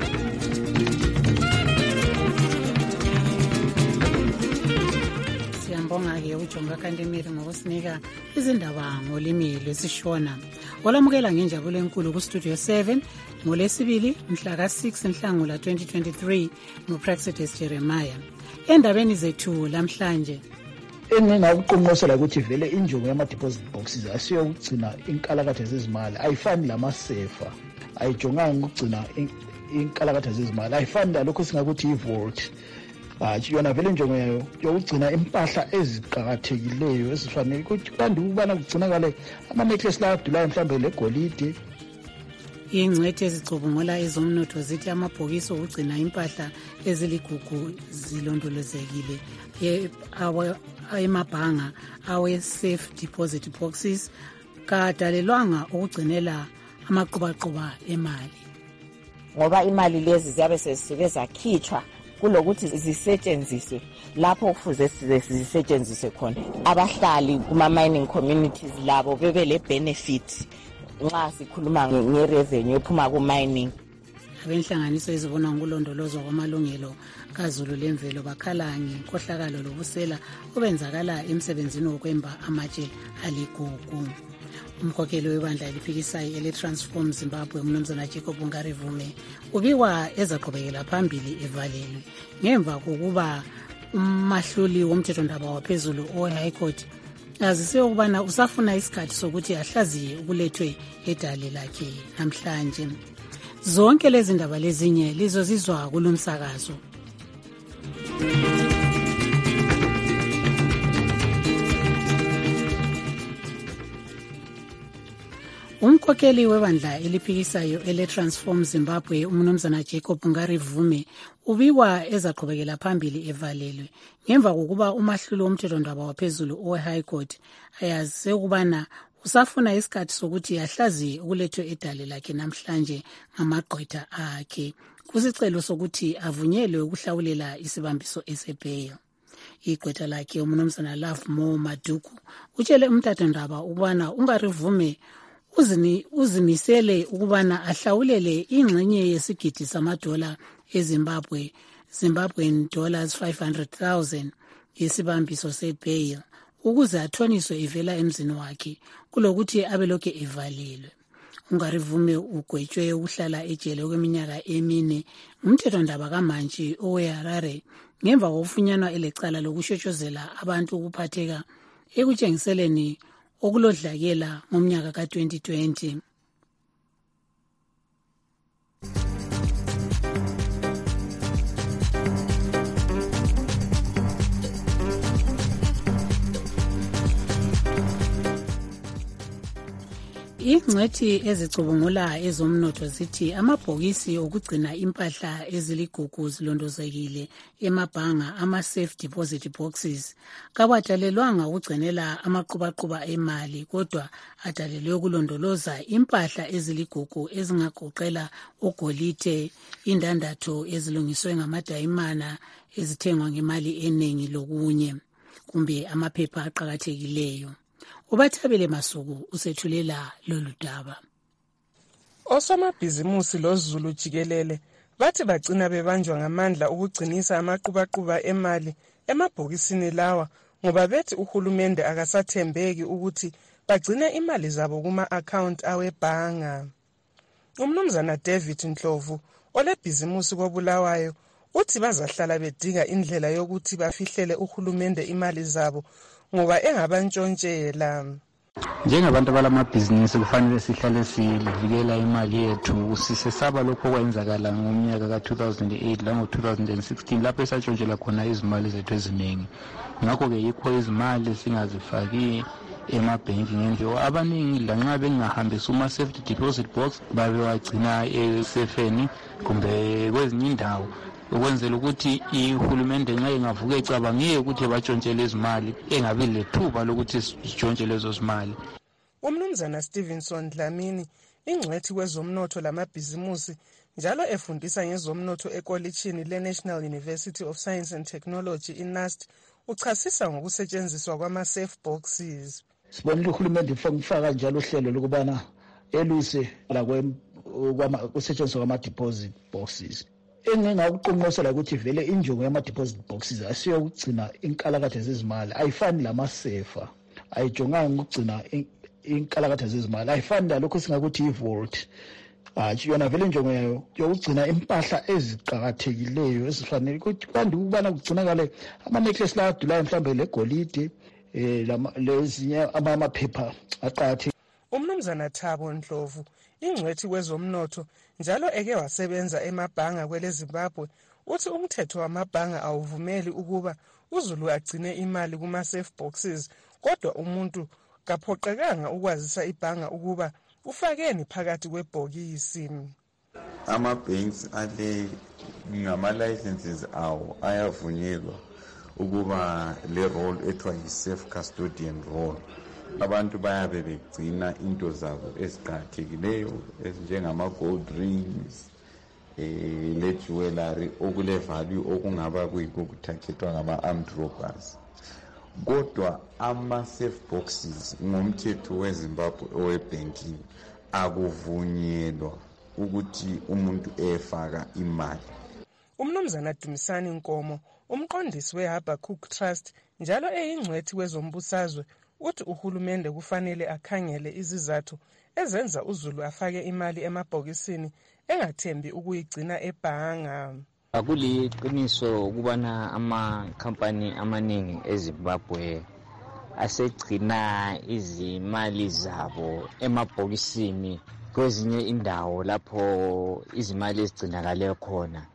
Siyambonga-ke uJonga Kantemiri ngokusinika izindaba ngolimi lwesishona. Olamukela ngenjabulo enkulu ku-Studio 7 ngoLwesibili mhla ka-6 Nhlangula 2023 nguPraxedis Jeremiah. Endabeni zethu lamhlanje engingakuqonqosela ukuthi vele injongo yama-deposit boxes asiyokugcina inkalakatha zezimali, ayifani lamasefa, ayijonganga ukugcina inkalakatha zezimali, ayifani lalokho singakuthi i-vault. Yona vele injongo yayo yokugcina impahla eziqakathekileyo ezifanele kanti ukubana kugcinakale ama-necklace la abdulayo mhlawumbe legolide. ingcwethi ezicubungula ezomnotho zithi amabhokisi okugcina impahla eziligugu zilondolozekile emabhanga awe-safe deposit boxes kadalelwanga ukugcinela amaqhubaquba emali, ngoba imali lezi ziyabe sezisuke zakhitshwa kulokuthi zisetshenziswe lapho kufuze zisetshenziswe khona. Abahlali kuma-mining communities labo bebe le-benefit nxa sikhuluma nge-revenue ephuma ku-mining. Abenhlanganiso ezibona ngokulondolozwa kwamalungelo kaZulu lemvelo bakhala ngenkohlakalo lobusela obenzakala emsebenzini wokwemba amatshe aligugu. Umkhokheli webandla eliphikisayo ele-Transform Zimbabwe uMnumzana Jacob Ngarivume ubikwa ezaqhubekela phambili evalelwe ngemva kokuba umahluli womthethondaba waphezulu owe-High Court azise ukubana usafuna isikhathi sokuthi ahlaziye ukulethwe edale lakhe namhlanje. Zonke lezi ndaba lezinye lizozizwa kulumsakazo. Umkhokheli webandla eliphikisayo ele-Transform Zimbabwe uMnumzana Jacob Ngarivume ubikwa ezaqhubekela phambili evalelwe ngemva kokuba umahluli womthethondaba waphezulu owe-High Court ayazise ukubana usafuna isikhathi sokuthi ahlaziye ukulethwe edale lakhe namhlanje ngamagqwetha akhe kusicelo sokuthi avunyelwe ukuhlawulela isibambiso esebheyi. Igqwetha lakhe uMnumzana Love Mo Maduku utshele umthethondaba ukubana uNgarivume uzimisele ukubana ahlawulele ingxenye yesigidi samadola Zimbabwean dollars 500,000 yesibambiso sebail ukuze athoniswe ivela emzini wakhe kulokuthi abelokhu evalelwe. uNgarivume ugwetshwe ukuhlala ejele kweminyaka 4 umthethondaba kaMantshi oweHarare ngemva kokufunyanwa elecala lokushotshozela abantu ukuphatheka ekutshengiseleni okulodlakela ngomnyaka ka-2020. Ingcwethi ezicubungula ezomnotho zithi amabhokisi okugcina impahla eziligugu zilondozekile emabhanga ama-safe deposit boxes kawadalelwanga ukugcinela amaqhubaquba emali kodwa adalelwe ukulondoloza impahla eziligugu ezingagoqela ugolide, indandatho ezilungiswe ngamadayimana ezithengwa ngemali eningi lokunye kumbe amaphepha aqakathekileyo. Ubathabele Masuku usethulela lolu daba. Osomabhizimusi loZulu jikelele bathi bagcina bebanjwa ngamandla ukugcinisa amaqhubaquba emali emabhokisini lawa ngoba bethi uhulumende akasathembeki ukuthi bagcine imali zabo kuma-account awebhanga. UMnumzana David Ndlovu olebhizimusi koBulawayo uthi bazahlala bedinga indlela yokuthi bafihlele uhulumende imali zabo ngoba engabantshontshela. Njengabantu abalamabhizinisi kufanele sihlale sivikela imali yethu sisesaba lokho okwenzakala ngomnyaka ka-2008 lango-2016 lapho esatshontshelwa khona izimali zethu eziningi. Ngakho-ke yikho izimali singazifaki emabhenki ngendlela abaningi lanxa bengahambisa uma-safety deposit box babewagcina esefeni kumbe kwezinye indawo ukwenzela ukuthi ihulumende nxa ingavuka icabangile ukuthi batshontshele izimali engabi lethuba lokuthi sitshontshe lezo zimali. Umnumzana Stevenson Dlamini, ingcwethi kwezomnotho lamabhizimusi, njalo efundisa ngezomnotho ekolitshini le-National University of Science and Technology in-NUST, uchasisa ngokusetshenziswa kwama-safe boxes. Sibonile uhulumende ufaka njalo uhlelo lokubana eluse kusetshenziswa kwama-deposit boxes. Engingakuqonqosela ukuthi vele injongo yama-deposit boxes asiyokugcina inkalakatha zezimali, ayifani lamasefa, ayijonganga ukugcina inkalakatha zezimali, ayifani lalokho singakuthi i-vault. Yona vele injongo yayo yokugcina impahla eziqakathekileyo ezifanele kanti ukubana kugcinakale ama-necklace la adulayo mhlawumbe legolide lezinye amaphepha aqakathekile. Umnumzana Thabo Ndlovu, ingcwethi kwezomnotho, njalo eke wasebenza emabhanga kwele Zimbabwe, uthi umthetho wamabhanga awuvumeli ukuba uZulu agcine imali kuma-safe boxes, kodwa umuntu kaphoqekanga ukwazisa ibhanga ukuba ufakeni phakathi kwebhokisi. Ama-banks ale ngama-licenses awo ayavunyelwa ukuba le role ethiwa yi-safe custodian role. Abantu bayabe begcina into zabo eziqakathekileyo ezinjengama-gold rings, le-jewelry okule value okungaba kuyikho kuthathethwa ngama-armed robbers. Kodwa ama-safe boxes ngomthetho weZimbabwe owebanking akuvunyelwa ukuthi umuntu efaka imali. Umnumzana Dumisani Nkomo, umqondisi we-Habakkuk Trust, njalo eyingcwethi wezombusazwe, uthi uhulumende kufanele akhangele izizathu ezenza uZulu afake imali emabhokisini engathembi ukuyigcina ebhanga. Akuliqiniso ukubana amakhampani amaningi eZimbabwe asegcina izimali zabo emabhokisini kwezinye indawo lapho izimali ezigcinakale khona.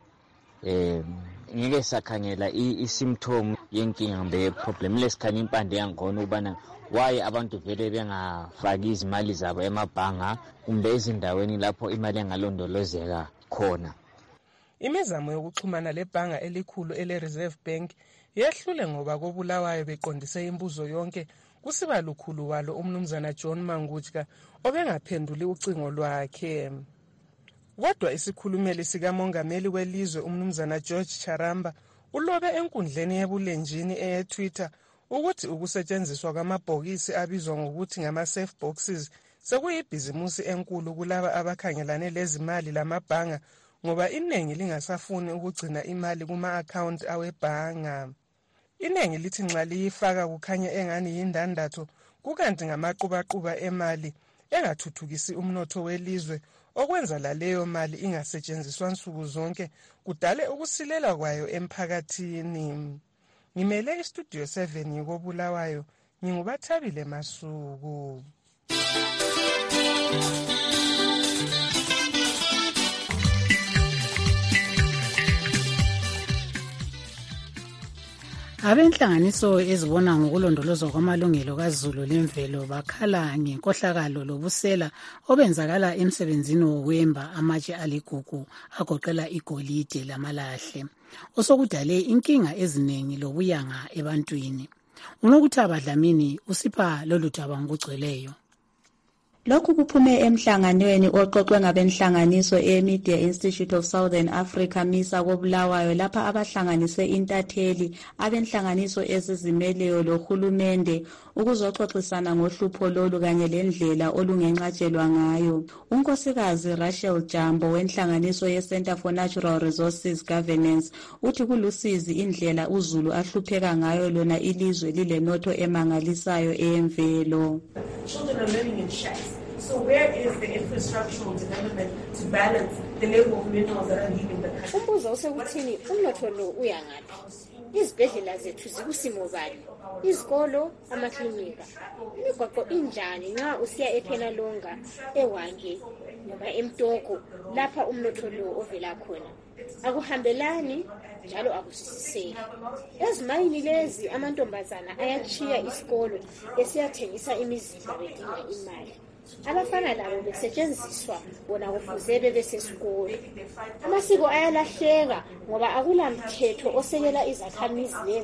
Ngeke sakhangela i-symptom yenkinga mbe problem lesikhanya impande yangona ubana why abantu vele bengafaki izimali zabo emabhanga kumbe ezindaweni lapho imali engalondolozeka khona. Imizamo yokuxhumana lebhanga elikhulu ele-Reserve Bank yehlule ngoba koBulawayo beqondise imbuzo yonke kusiba lukhulu walo umnumzana John Mangutshka obengaphenduli ucingo lwakhe. Kodwa isikhulumeli sikamongameli welizwe umnumzana George Charamba ulobe enkundleni yebulenjini eye-Twitter ukuthi ukusetshenziswa kwamabhokisi abizwa ngokuthi ngama-safe boxes sekuyibhizimusi enkulu kulaba abakhangelane lezimali lamabhanga ngoba iningi lingasafuni ukugcina imali kuma-akhawunti awebhanga. Iningi lithi nxa liyifaka kukhanya engani yindandatho, kukanti ngamaqhubaquba emali engathuthukisi umnotho welizwe, okwenza laleyo mali ingasetshenziswa nsuku zonke kudale ukusilela kwayo emphakathini. Ngimele istudio 7 ngikoBulawayo, nginguBathabile Masuku. Abenhlanganiso ezibona ngokulondolozwa kwamalungelo kaZulu lemvelo bakhala ngenkohlakalo lobusela obenzakala emsebenzini wokwemba amatshe aligugu agoqela igolide lamalahle, osokudale inkinga eziningi lobuyanga ebantwini. Unokuthaba Dlamini usipha lolu daba ngokugcweleyo. Lokhu kuphume emhlanganweni oqoqwe ngabenhlanganiso e-Media Institute of Southern Africa MISA koBulawayo lapha abahlanganise intatheli abenhlanganiso ezizimeleyo lohulumende ukuzoxoxisana ngohlupho lolu kanye lendlela olungenqatshelwa ngayo. Unkosikazi Rachel Jambo wenhlanganiso ye-Center for Natural Resources Governance uthi kulusizi indlela uZulu ahlupheka ngayo lona ilizwe lilenotho emangalisayo eyemvelo. Children are living in shacks. So where is the infrastructural development to balance the level of minerals that are leaving the country? Umbuzo usekuthini umnotho lo uyangaphi? Izibhedlela zethu zikusimo bani? Izikolo, amaklinika. Imigwaqo injani nxa usiya ePenalonga, eWange noma eMtoko lapha umnotho lo ovela khona? Akuhambelani njalo akusisiseki. Ezimayini lezi amantombazana ayachiya isikolo esiyathengisa imizimba bedinga imali. Abafana labo besetshenziswa bona kufuze bebesesikolo. Amasiko ayalahleka ngoba akulamthetho osekela izakhamizi lezi.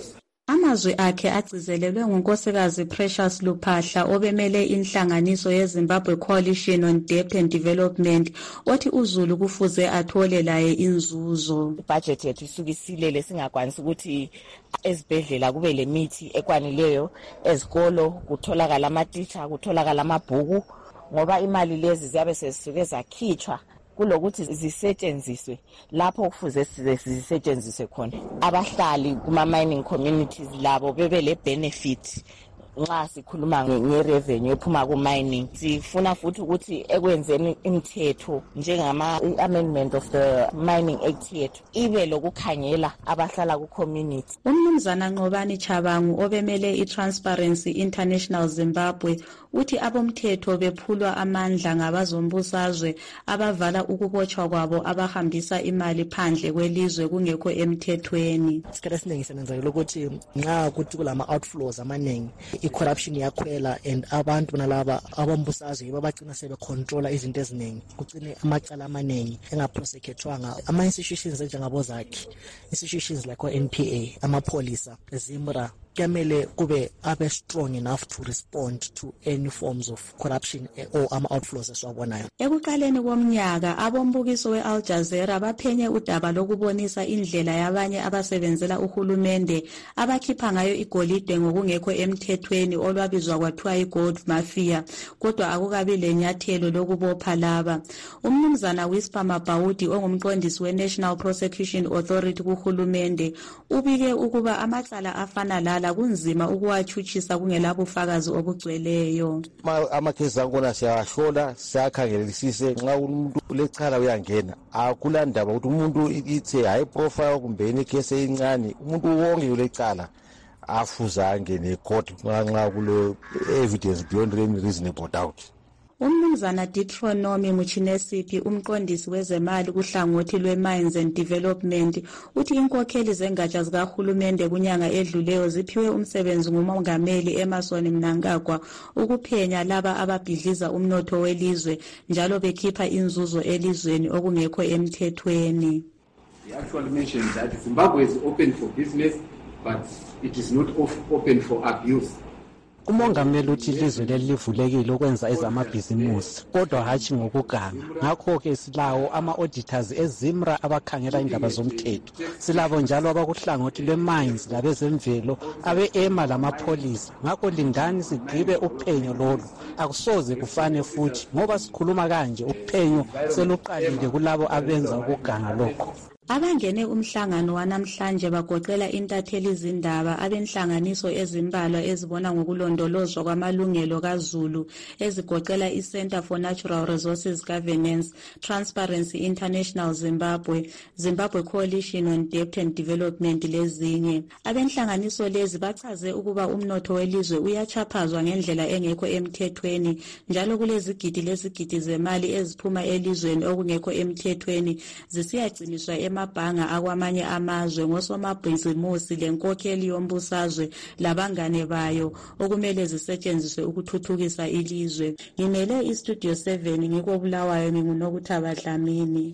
Amazwi akhe agcizelelwe ngunkosikazi Precious Luphahla obemele inhlanganiso yeZimbabwe Coalition on Debt and Development othi uZulu kufuze athole laye inzuzo. Budget yethu isukisilele singakwanisi ukuthi ezibhedlela kube lemithi ekwanileyo, ezikolo kutholakala amatitsha, kutholakala amabhuku, ngoba imali lezi ziyabe sezisuke zakhitshwa kulokuthi zisetshenziswe lapho kufuze zisetshenziswe khona. Abahlali kuma mining communities labo bebe le benefit nxa sikhuluma nge-revenue ephuma ku-mining. Sifuna futhi ukuthi ekwenzeni imithetho njengama amendment of the Mining Act yethu ibe lokukhangela abahlala ku-community. Umnumzana Nqobani Chabangu obemele i-Transparency International Zimbabwe uthi abomthetho bephulwa amandla ngabazombusazwe abavala ukubotshwa kwabo abahambisa imali phandle kwelizwe kungekho emthethweni. Isikhathi esiningi senenzakala ukuthi nxa kuthi kulama outflows amaningi i-corruption yakhwela and abantu nalaba abombusazwe babagcina sebecontrola izinto eziningi, kugcine amacala amaningi engaprosecuthwanga. Ama-institutions enjengabo zakhe, institutions like NPA, amapolisa, ZIMRA, kuyamele kube abe strong enough to respond to any forms of corruption or ama-outflows esiwabonayo. Ekuqaleni komnyaka abombukiso we-Al Jazeera baphenye udaba lokubonisa indlela yabanye abasebenzela uhulumende abakhipha ngayo igolide ngokungekho emthethweni olwabizwa kwathiwa i-gold mafia, kodwa akukabi lenyathelo lokubopha laba. Umnumzana Whisper Mabhawudi ongumqondisi we-National Prosecution Authority kuhulumende ubike ukuba amacala afana lala kunzima ukuwachutshisa kungelabufakazi obugcweleyo. Amakhesi angona siyahlola, siyakhangelisise, nxa umuntu lecala uyangena akulandaba ukuthi umuntu ithe high profile kumbe ikhesi encane, umuntu wonke ulecala afuza angene court nxa kulo evidence beyond any reasonable doubt. Umnumzana Deuteronomy Muchinesiphi umqondisi wezemali kuhlangothi lwe-Mines and Development uthi inkokheli zengatsha zikahulumende kunyanga edluleyo ziphiwe umsebenzi ngumongameli Emmerson Mnangagwa ukuphenya laba ababhidliza umnotho welizwe njalo bekhipha inzuzo elizweni okungekho emthethweni. He actually mentioned that Zimbabwe is open for business but it is not open for abuse. Umongameli uthi ilizwe lelivulekile ukwenza ezamabhizimusi kodwa hatshi ngokuganga. Ngakho-ke silawo ama-auditors eZIMRA abakhangela indaba zomthetho, silabo njalo abakuhlangothi lwe-mines labezemvelo, abe-EMA lamapolisa. Ngakho lindani sigqibe uphenyo lolu, akusoze kufane futhi ngoba sikhuluma kanje uphenyo seluqalile kulabo abenza ukuganga lokho. Abangene umhlangano wanamhlanje bagoqela intatheli izindaba abenhlanganiso ezimbalwa ezibona ngokulondolozwa kwamalungelo kaZulu ezigoqela iCenter for Natural Resources Governance, Transparency International Zimbabwe, Zimbabwe Coalition on Debt and Development lezinye. Abenhlanganiso lezi bachaze ukuba umnotho welizwe uyachaphazwa ngendlela engekho emthethweni njalo kulezigidi lezigidi zemali eziphuma elizweni okungekho emthethweni zisiyagciniswa amabhanga akwamanye amazwe ngosomabhizimusi lenkokheli yombusazwe labangane bayo okumele zisetshenziswe ukuthuthukisa ilizwe. Ngimele iStudio 7 ngikobulawayo nginguNokuthaba Dlamini.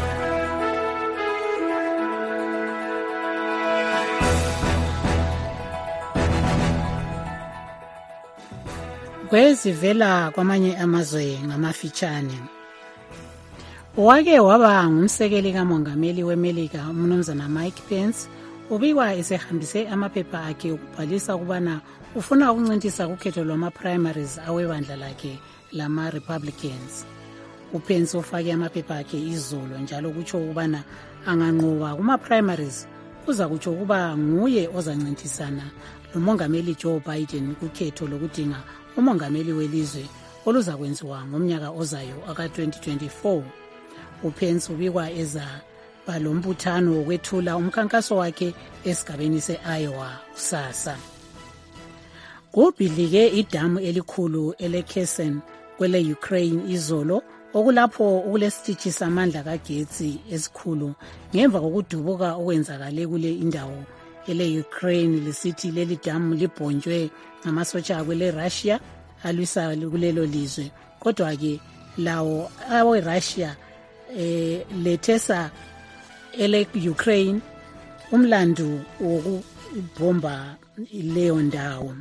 Kwezivela kwamanye amazwe ngamafitshane. Wake waba ngumsekeli kamongameli weMelika umnumzana Mike Pence ubikwa esehambise amaphepha akhe ukubhalisa ukubana ufuna ukuncintisa kukhetho lwama-primaries awebandla lakhe lama-Republicans. UPence ufake amaphepha akhe izolo njalo kutsho ukubana anganqoba kuma-primaries kuza kutsho ukuba nguye ozancintisana lomongameli Joe Biden kukhetho lokudinga umongameli welizwe oluza kwenziwa ngomnyaka ozayo aka-2024. UPence ubikwa ezaba lombuthano wokwethula umkhankaso wakhe esigabeni se-Iowa kusasa. Kubhidlike idamu elikhulu eleKherson kwele-Ukraine izolo okulapho ukulesitishi samandla kagetsi esikhulu ngemva kokudubuka okwenzakale kule indawo ele-Ukraine lisithi leli damu libhonjwe ngamasotsha akwele-Russia alwisa kulelo lizwe. Kodwa-ke lawo awe-Russia lethesa ele-Ukraine umlandu ibhomba leyo ndawo.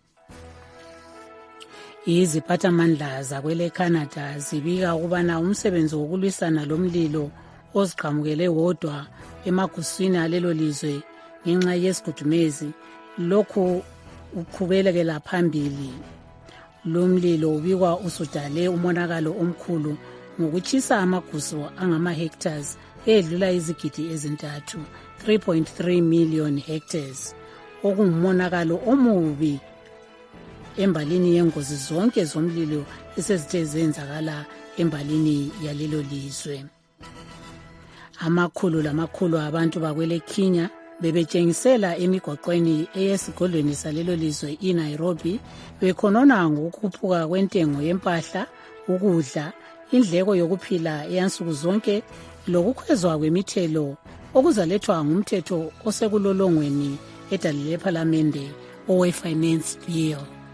Iziphathamandla zakwele Canada zibika ukubana umsebenzi wokulwisana lomlilo oziqhamukele wodwa emaguswini alelo lizwe ngenxa yesigudumezi lokhu uqhubekela phambili. Lomlilo ubikwa usudale umonakalo omkhulu ngokutshisa amagusu angama-hectares edlula izigidi ezintathu 3.3 million hectares, okungumonakalo omubi embalini yengozi zonke zomlilo esezithe zenzakala embalini yalelo lizwe. Amakhulu lamakhulu abantu bakwele Kenya bebetshengisela emigwaqweni eyesigodlweni salelo lizwe iNairobi bekhonona ngokukhuphuka kwentengo yempahla, ukudla, indleko yokuphila eyansuku zonke lokukhwezwa kwemithelo okuzalethwa ngumthetho osekulolongweni edalile ephalamende owe-Finance Bill.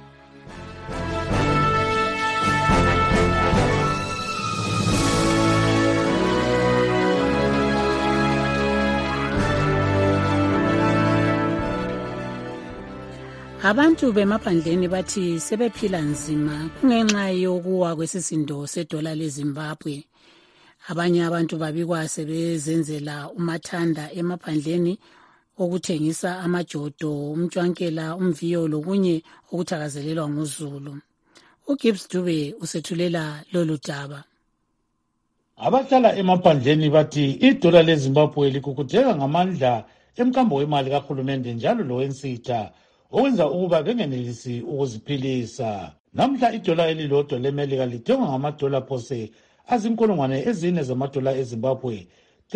Abantu bemaphandleni bathi sebephila nzima kungenxa yokuwa kwesisindo sedola leZimbabwe. Abanye abantu babikwa sebezenzela umathanda emaphandleni okuthengisa amajodo, umtshwankela, umviyo lokunye okuthakazelelwa nguzulu. uGibbs Dube usethulela lolu daba. Abahlala emaphandleni bathi idola leZimbabwe likukutheka ngamandla emkambo wemali kahulumende njalo lowensitha okwenza ukuba bengenelisi ukuziphilisa. Namhla idola elilodwa lemelika lithengwa ngamadola phose azinkulungwane ezine zamadola eZimbabwe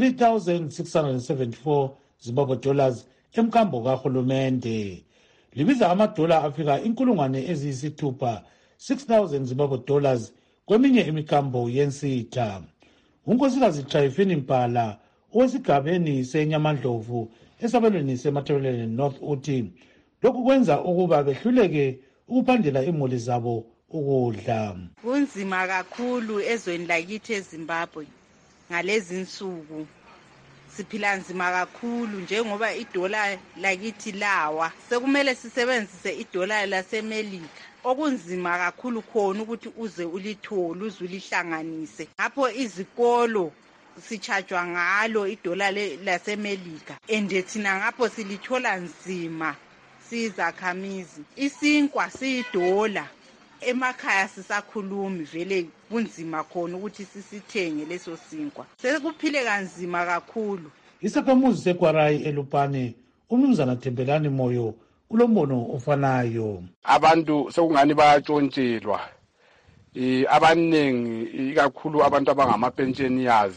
3,674 Zimbabwe dollars emkambo kahulumende. Libiza amadola afika inkulungwane eziyisithupha 6,000 Zimbabwe dollars kweminye imikambo yensitha. Unkosikazi Trifini Mpala owesigabeni seNyamandlovu esabelweni seMatabeleland North uthi lokhu kwenza ukuba behluleke ukuphandela imuli zabo ukudla. Kunzima kakhulu ezweni lakithi eZimbabwe ngalezi nsuku. Siphila nzima kakhulu njengoba idola lakithi lawa. Sekumele sisebenzise idola laseMelika. Okunzima kakhulu khona ukuthi uze ulithole uzulihlanganise. Ngapho izikolo sichajwa ngalo idola laseMelika. Ende thina ngapho silithola nzima sizakhamizi. Isinkwa siyidola. Emakhaya sisakhulumi vele kunzima khona ukuthi sisithenge leso sinkwa. Sekuphile kanzima kakhulu. Isakhamuzi seKwarai eLupane umnumzana Thembelani Moyo ulombono ofanayo. Abantu sekungani bayatshontshelwa. Abanengi ikakhulu abantu abangamapensioners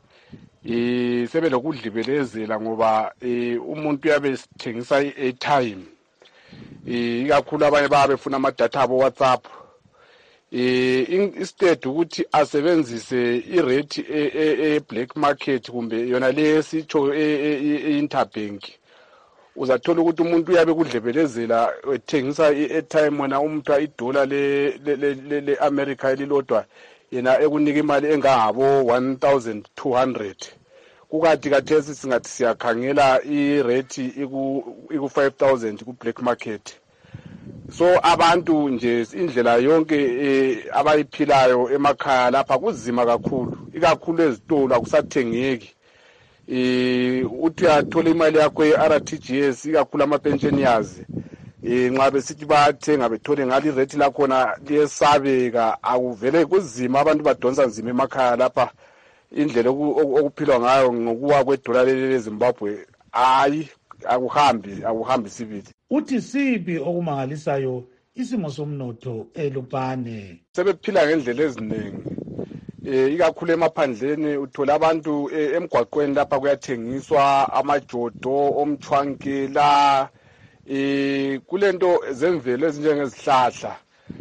sebelokudlibelezela ngoba umuntu uyabe esithengisa i-airtime. Ikakhulu abanye bafuna ama-data abo WhatsApp. Instead ukuthi asebenzise irate e-black market kumbe yona le sitsho e-interbank. Uzathola ukuthi umuntu uyabe kudlebelezela ethengisa i-airtime wena umuntu idola le-America elilodwa yena ekunika imali engangabo 1,200. Kukathi kathesi singathi siyakhangela irate iku-5,000 ku-black market. So abantu nje indlela yonke abayiphilayo emakhaya lapha kuzima kakhulu. Ikakhulu ezitolo akusathengeki. Uthi uyathola imali yakho ye-RTGS ikakhulu ama-pensioners. Nxa besithi bayathenga bethole ngalo irate lakhona liyesabeka akuvele kuzima abantu badonsa nzima emakhaya lapha. Indlela okuphilwa ngayo ngokuwa kwedola leZimbabwe akuhambi sibili. Uthi sibi okumangalisayo isimo somnotho eLupane. Sebephila ngendlela eziningi. Ikakhulu emaphandleni uthola abantu emgwaqweni lapha kuyathengiswa amajodo omchwankela kulento zemvelo ezinjengezihlahla.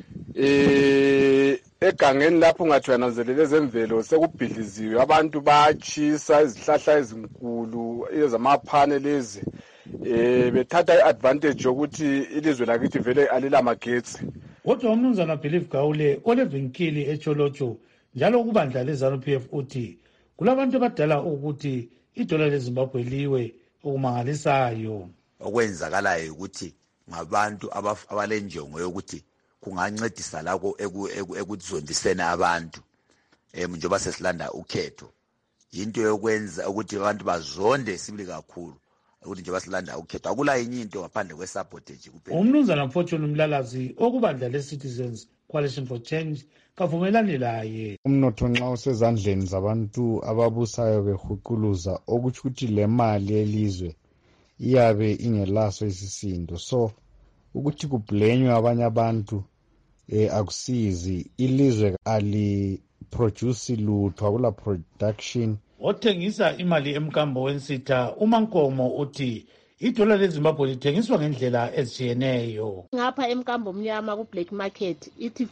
Egangeni lapho ungathi uyananzelela ezemvelo sekubhidliziwe abantu bayachisa izihlahla ezinkulu ezamaphane lezi bethatha i-advantage yokuthi ilizwe lakithi vele alilamagetsi. Kodwa umnumzana Believe Gawule olevinkili eCholocho njalo kubandla leZANU-PF uthi kulabantu abadala ukuthi idola leZimbabwe liwe okumangalisayo. okwenzakalayo ukuthi ngabantu abalenjongo yokuthi kungancedisa lakho ekuzondiseni abantu njengoba sesilanda ukhetho. Into yokwenza ukuthi abantu bazonde sibili kakhulu ukuthi njengoba silanda ukhetho akula enye into ngaphandle kwesabotage kuphela. Umnumzana Fortune Mlalazi okubandla le-Citizens Coalition for Change kavumelani laye. Umnotho nxa usezandleni zabantu ababusayo behuquluza okuthi ukuthi le mali yelizwe iyabe ingelaso isisindo, so ukuthi kublenywe abanye abantu akusizi. Ilizwe aliproduce lutho, akula production. Othengisa imali emkambo wensitha uMankomo uthi idola leZimbabwe lithengiswa ngendlela ezitshiyeneyo. Ngapha emkambo mnyama ku black market ithi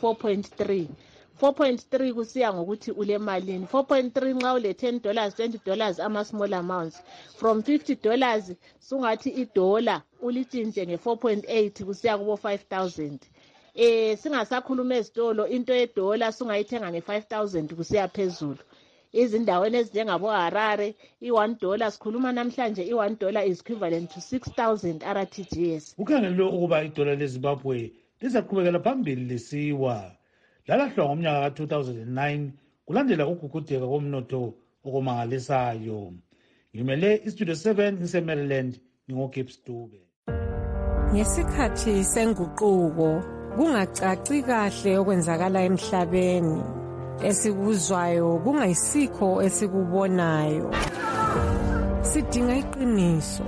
4.3 kusiya ngokuthi ule malini. 4.3 nxa ule $10 $20 ama small amounts. From $50 sungathi idola ulitshintshe nge 4.8 kusiya kubo 5,000. Singasakhuluma ezitolo into yedola sungayithenga nge 5,000 kusiya phezulu. Izindaweni ezinjengabo Harare $1 sikhuluma namhlanje $1 is equivalent to 6,000 RTGS. Kukhangelwe ukuba idola leZimbabwe lizaqhubekela phambili lisiwa. Lalahlwa ngomnyaka ka-2009 kulandela ukugugudeka komnotho okumangalisayo. Ngimele iStudio 7 ngiseMaryland ngingoGibbs Dube. Ngesikhathi senguquko kungacaci kahle okwenzakala emhlabeni. Esikuzwayo kungayisikho esikubonayo. Sidinga iqiniso.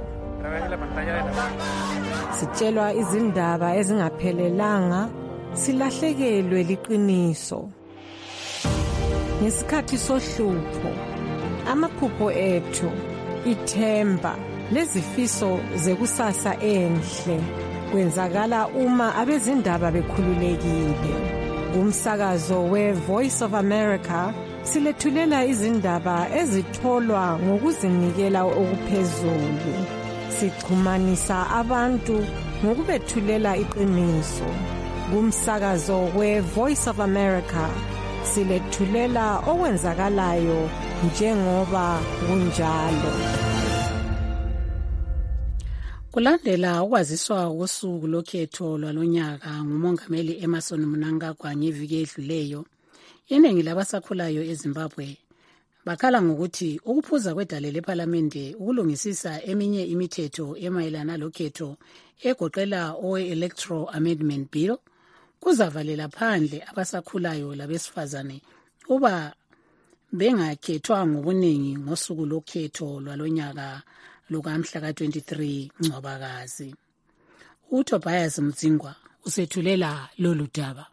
Sitshelwa izindaba ezingaphelelanga, silahlekelwe liqiniso. Ngesikhathi sohlupho, amaphupho ethu, ithemba, lezifiso zekusasa enhle kwenzakala uma abezindaba bekhululekile. Umsakazo we-Voice of America silethulela izindaba ezitholwa ngokuzinikela okuphezulu. Sixhumanisa abantu ngokubethulela iqiniso. Umsakazo we-Voice of America silethulela okwenzakalayo njengoba kunjalo. Kulandela ukwaziswa kosuku lokhetho lwalonyaka ngumongameli Emmerson Mnangagwa ngeviki edluleyo, iningi labasakhulayo eZimbabwe bakhala ngokuthi ukuphuza kwedale lephalamende ukulungisisa eminye imithetho emayelana lokhetho egoqela owe-Electoral Amendment Bill kuzavalela phandle abasakhulayo labesifazane uba bengakhethwa ngobuningi ngosuku lokhetho lwalonyaka lukamhla ka-23 Ncwabakazi. uTobias Mdzingwa usethulela lolu daba.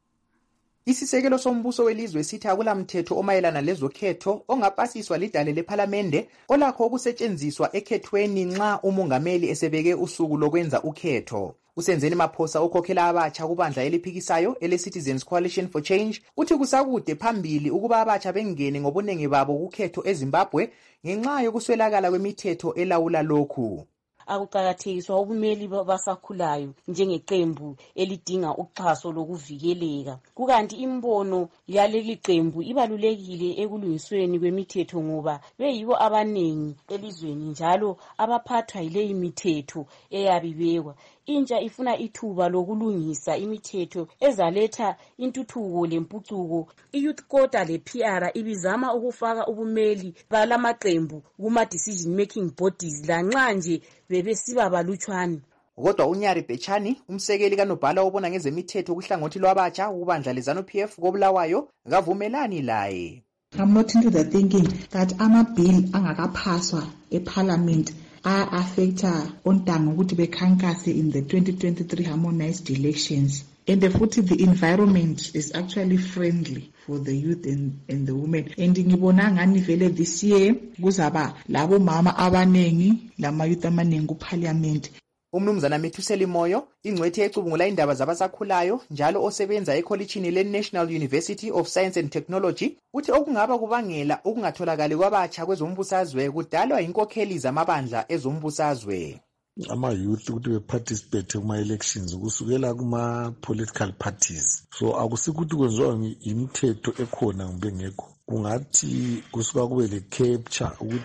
Isisekelo sombuso welizwe sithi akulamthetho omayelana lezokhetho ongapasiswa lidale lephalamende olakho ukusetshenziswa ekhethweni nxa umongameli esebeke usuku lokwenza ukhetho. Usenzeni Maphosa okhokhela abatsha kubandla eliphikisayo ele-Citizens Coalition for Change uthi kusakude phambili ukuba abatsha bengene ngobunengi babo kukhetho eZimbabwe ngenxa yokuswelakala kwemithetho elawula lokhu. Akuqakathekiswa ubumeli basakhulayo njengeqembu elidinga uxhaso lokuvikeleka. Kukanti imbono yaleli qembu ibalulekile ekulungisweni kwemithetho ngoba beyibo abanengi elizweni njalo abaphathwa yileyi mithetho eyabibekwa. Intsha ifuna ithuba lokulungisa imithetho ezaletha intuthuko lempucuko. I-Youth Quota le-PR ibizama ukufaka ubumeli balamaqembu kuma-decision making bodies lanxa nje bebesiba balutshwane. Kodwa uNyari Bechani, umsekeli kaNobhala obona ngezemithetho kuhlangothi lwabatsha ukubandla leZANU-PF koBulawayo, kavumelani laye. I'm not into the thinking that ama-bill angakaphaswa eParliament affecta ontanga ukuthi bekhankase in the 2023 harmonized elections. And futhi the environment is actually friendly for the youth and the women. And ngibona ngani vele this year kuzaba labo mama abanengi lama youth amaningi kuParliament. Umnumzana Methuseli Moyo, ingcwethi ecubungula indaba zabasakhulayo njalo osebenza ekholitshini le-National University of Science and Technology, uthi okungaba kubangela ukungatholakali kwabatsha kwezombusazwe kudalwa inkokheli zamabandla ezombusazwe. Ama-youth ukuthi be-participate kuma-elections kusukela kuma-political parties. So akusikuthi kwenziwa imithetho ekhona kumbe ngekho. Kungathi kusuka kube le-capture ukuthi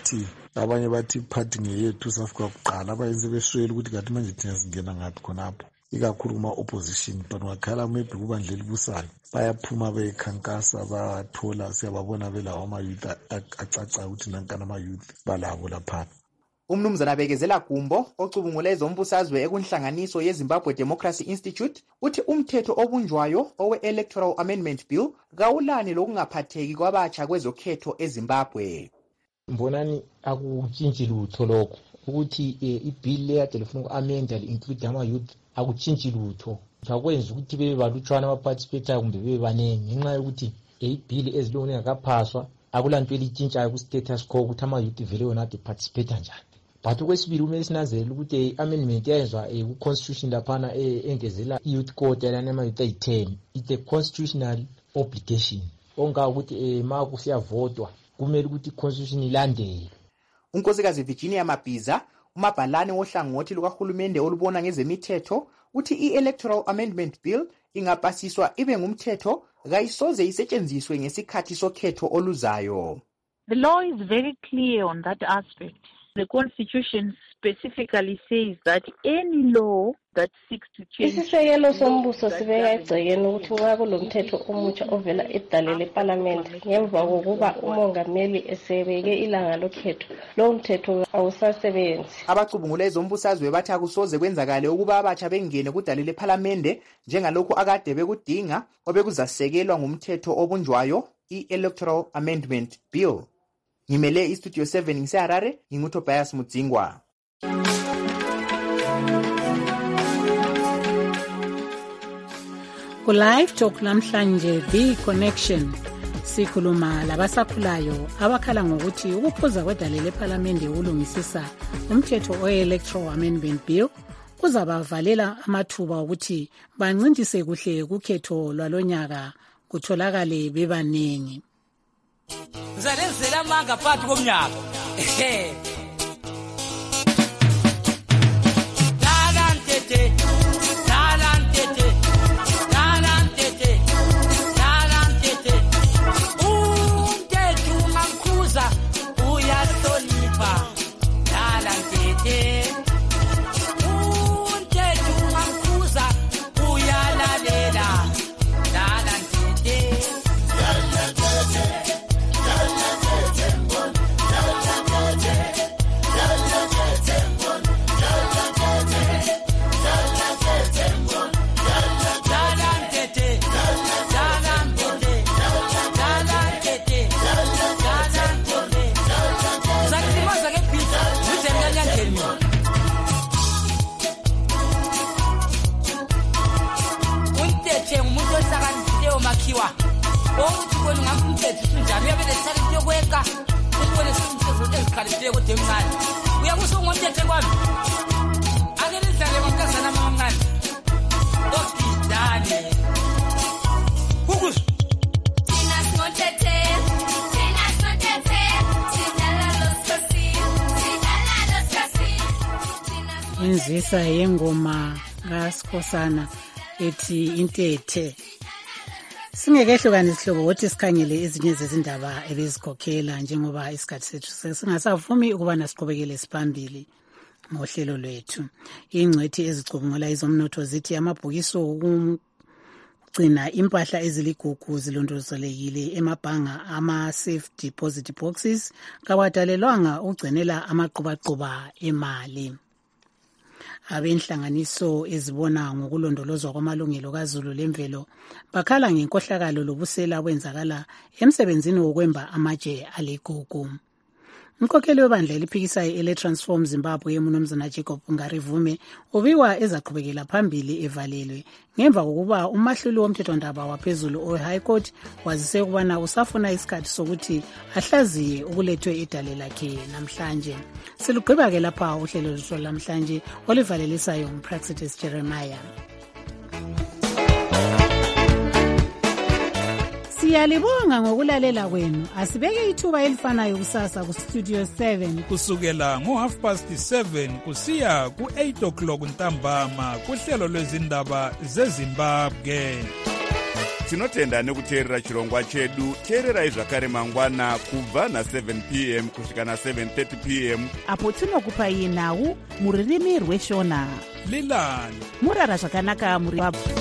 abanye bathi iphathi ngeyethu safika kuqala abayenze beswele ukuthi kanti manje thina singena ngaphi khonapho ikakhulu kuma-opposition but ngakhala maybe kubandla elibusayo bayaphuma bekhankasa bathola siyababona belawo ama-youth acacayo ukuthi nankana ama-youth balabo laphana. Umnumzana Bekezela Gumbo ocubungula ezombusazwe ekunhlanganiso yeZimbabwe Democracy Institute uthi umthetho obunjwayo owe-Electoral Amendment Bill kawulani lokungaphatheki kwabatsha kwezokhetho eZimbabwe. Mbonani akutshintshi lutho lokho ukuthi ibill leyade lifuna uku-amenda li-include ama-youth akutshintshi lutho akwenza ukuthi bebe balutshwana abaparticipatayo kumbe bebe banengi ngenxa yokuthi ibill ezilokhu lingakaphaswa akulanto elitshintshayo ku-status quo ukuthi ama-youth vele wona ade participate njani. But okwesibili kumele sinanzelele ukuthi i-amendment yayenzwa ku-constitution laphana engezela i-youth code yalana ama-youth ayi-10 it's a constitutional obligation ongaka ukuthi ma kusiyavotwa kumele ukuthi i-constitution ilandelwe. uNkosikazi Virginia Mabhiza umabhalane wohlangothi lukahulumende olubona ngezemithetho uthi i-Electoral Amendment Bill ingapasiswa ibe ngumthetho kayisoze isetshenziswe ngesikhathi sokhetho oluzayo. The law is very clear on that aspect. The Constitution specifically says that any law that seeks to change... Isisekelo sombuso sibeka egcekeni ukuthi nxa kulomthetho omutsha ovela edale leParliament ngemva kokuba umongameli esebeke ilanga lokhetho lo mthetho awusasebenzi. Abacubungula ezombusazwe bathi akusoze kwenzakale ukuba abatsha bengene kudale leParliament njengalokhu akade bekudinga obekuzasekelwa ngumthetho obunjwayo i-Electoral Amendment Bill. Ngimele iStudio 7 ngiseHarare nginguTobias Mudzingwa. Ku-Live Talk namhlanje The Connection sikhuluma labasakhulayo abakhala ngokuthi ukuphuza kwedale leParliament ukulungisisa umthetho we-Electoral Amendment Bill kuzabavalela amathuba ukuthi bancintise kuhle kukhetho lwalonyaka kutholakale bebaningi. Zalenzela manga phakathi komnyaka talantete umthetho ungamkhuza uyahlonipha talantete umthetho ungamkhuza uyalalela talantete makhiwa ukuthi kona ngamumthetho sinjani uyabele tsalenti yokweka ukubone simthetho ezikhalisiwe kodwa emncane uyakusho ngomthetho kwami ake lidlale bamkazana amancane okidane kukuzo thina singothethe sidlala losikasi inzisa yengoma kaSkhosana ethi intethe. Singekehlukana isihlobo wothi sikhangele ezinye zezindaba ebezikhokhela njengoba isikhathi sethu singasavumi ukuba nasiqhubekele siphambili ngohlelo lwethu. Ingcwethi ezicubungula izomnotho zithi amabhokisi okugcina impahla eziligugu zilondolozekile emabhanga ama-safe deposit boxes kawadalelwanga ugcinela amaqubaqhuba emali. Abenhlanganiso ezibona ngokulondolozwa kwamalungelo kaZulu lemvelo bakhala ngenkohlakalo lobusela wenzakala emsebenzini wokwemba amatshe aligugu. Umkhokheli webandla eliphikisayo ele-Transform Zimbabwe uMnumzana Jacob Ngarivume ubiwa ezaqhubekela phambili evalelwe ngemva kokuba umahluli womthethondaba waphezulu owe-High Court wazise ukubana usafuna isikhathi sokuthi ahlaziye ukulethwe edale lakhe namhlanje. Silugqiba-ke lapha uhlelo lwethu lamhlanje olivalelisayo nguPraxitis Jeremiah. Siyalibonga ngokulalela kwenu. Asibeke ithuba elifanayo kusasa kuStudio 7 kusukela ngo7:30 kusiya ku8 o'clock ntambama kuhlelo lwezindaba zeZimbabwe. tinotenda nekuteerera chirongwa chedu. Teererai zvakare mangwana kubva na7 p.m. kusvika na7:30 p.m. apo tinokupai nhau mururimi rweshona. Lilani murara zvakanaka muri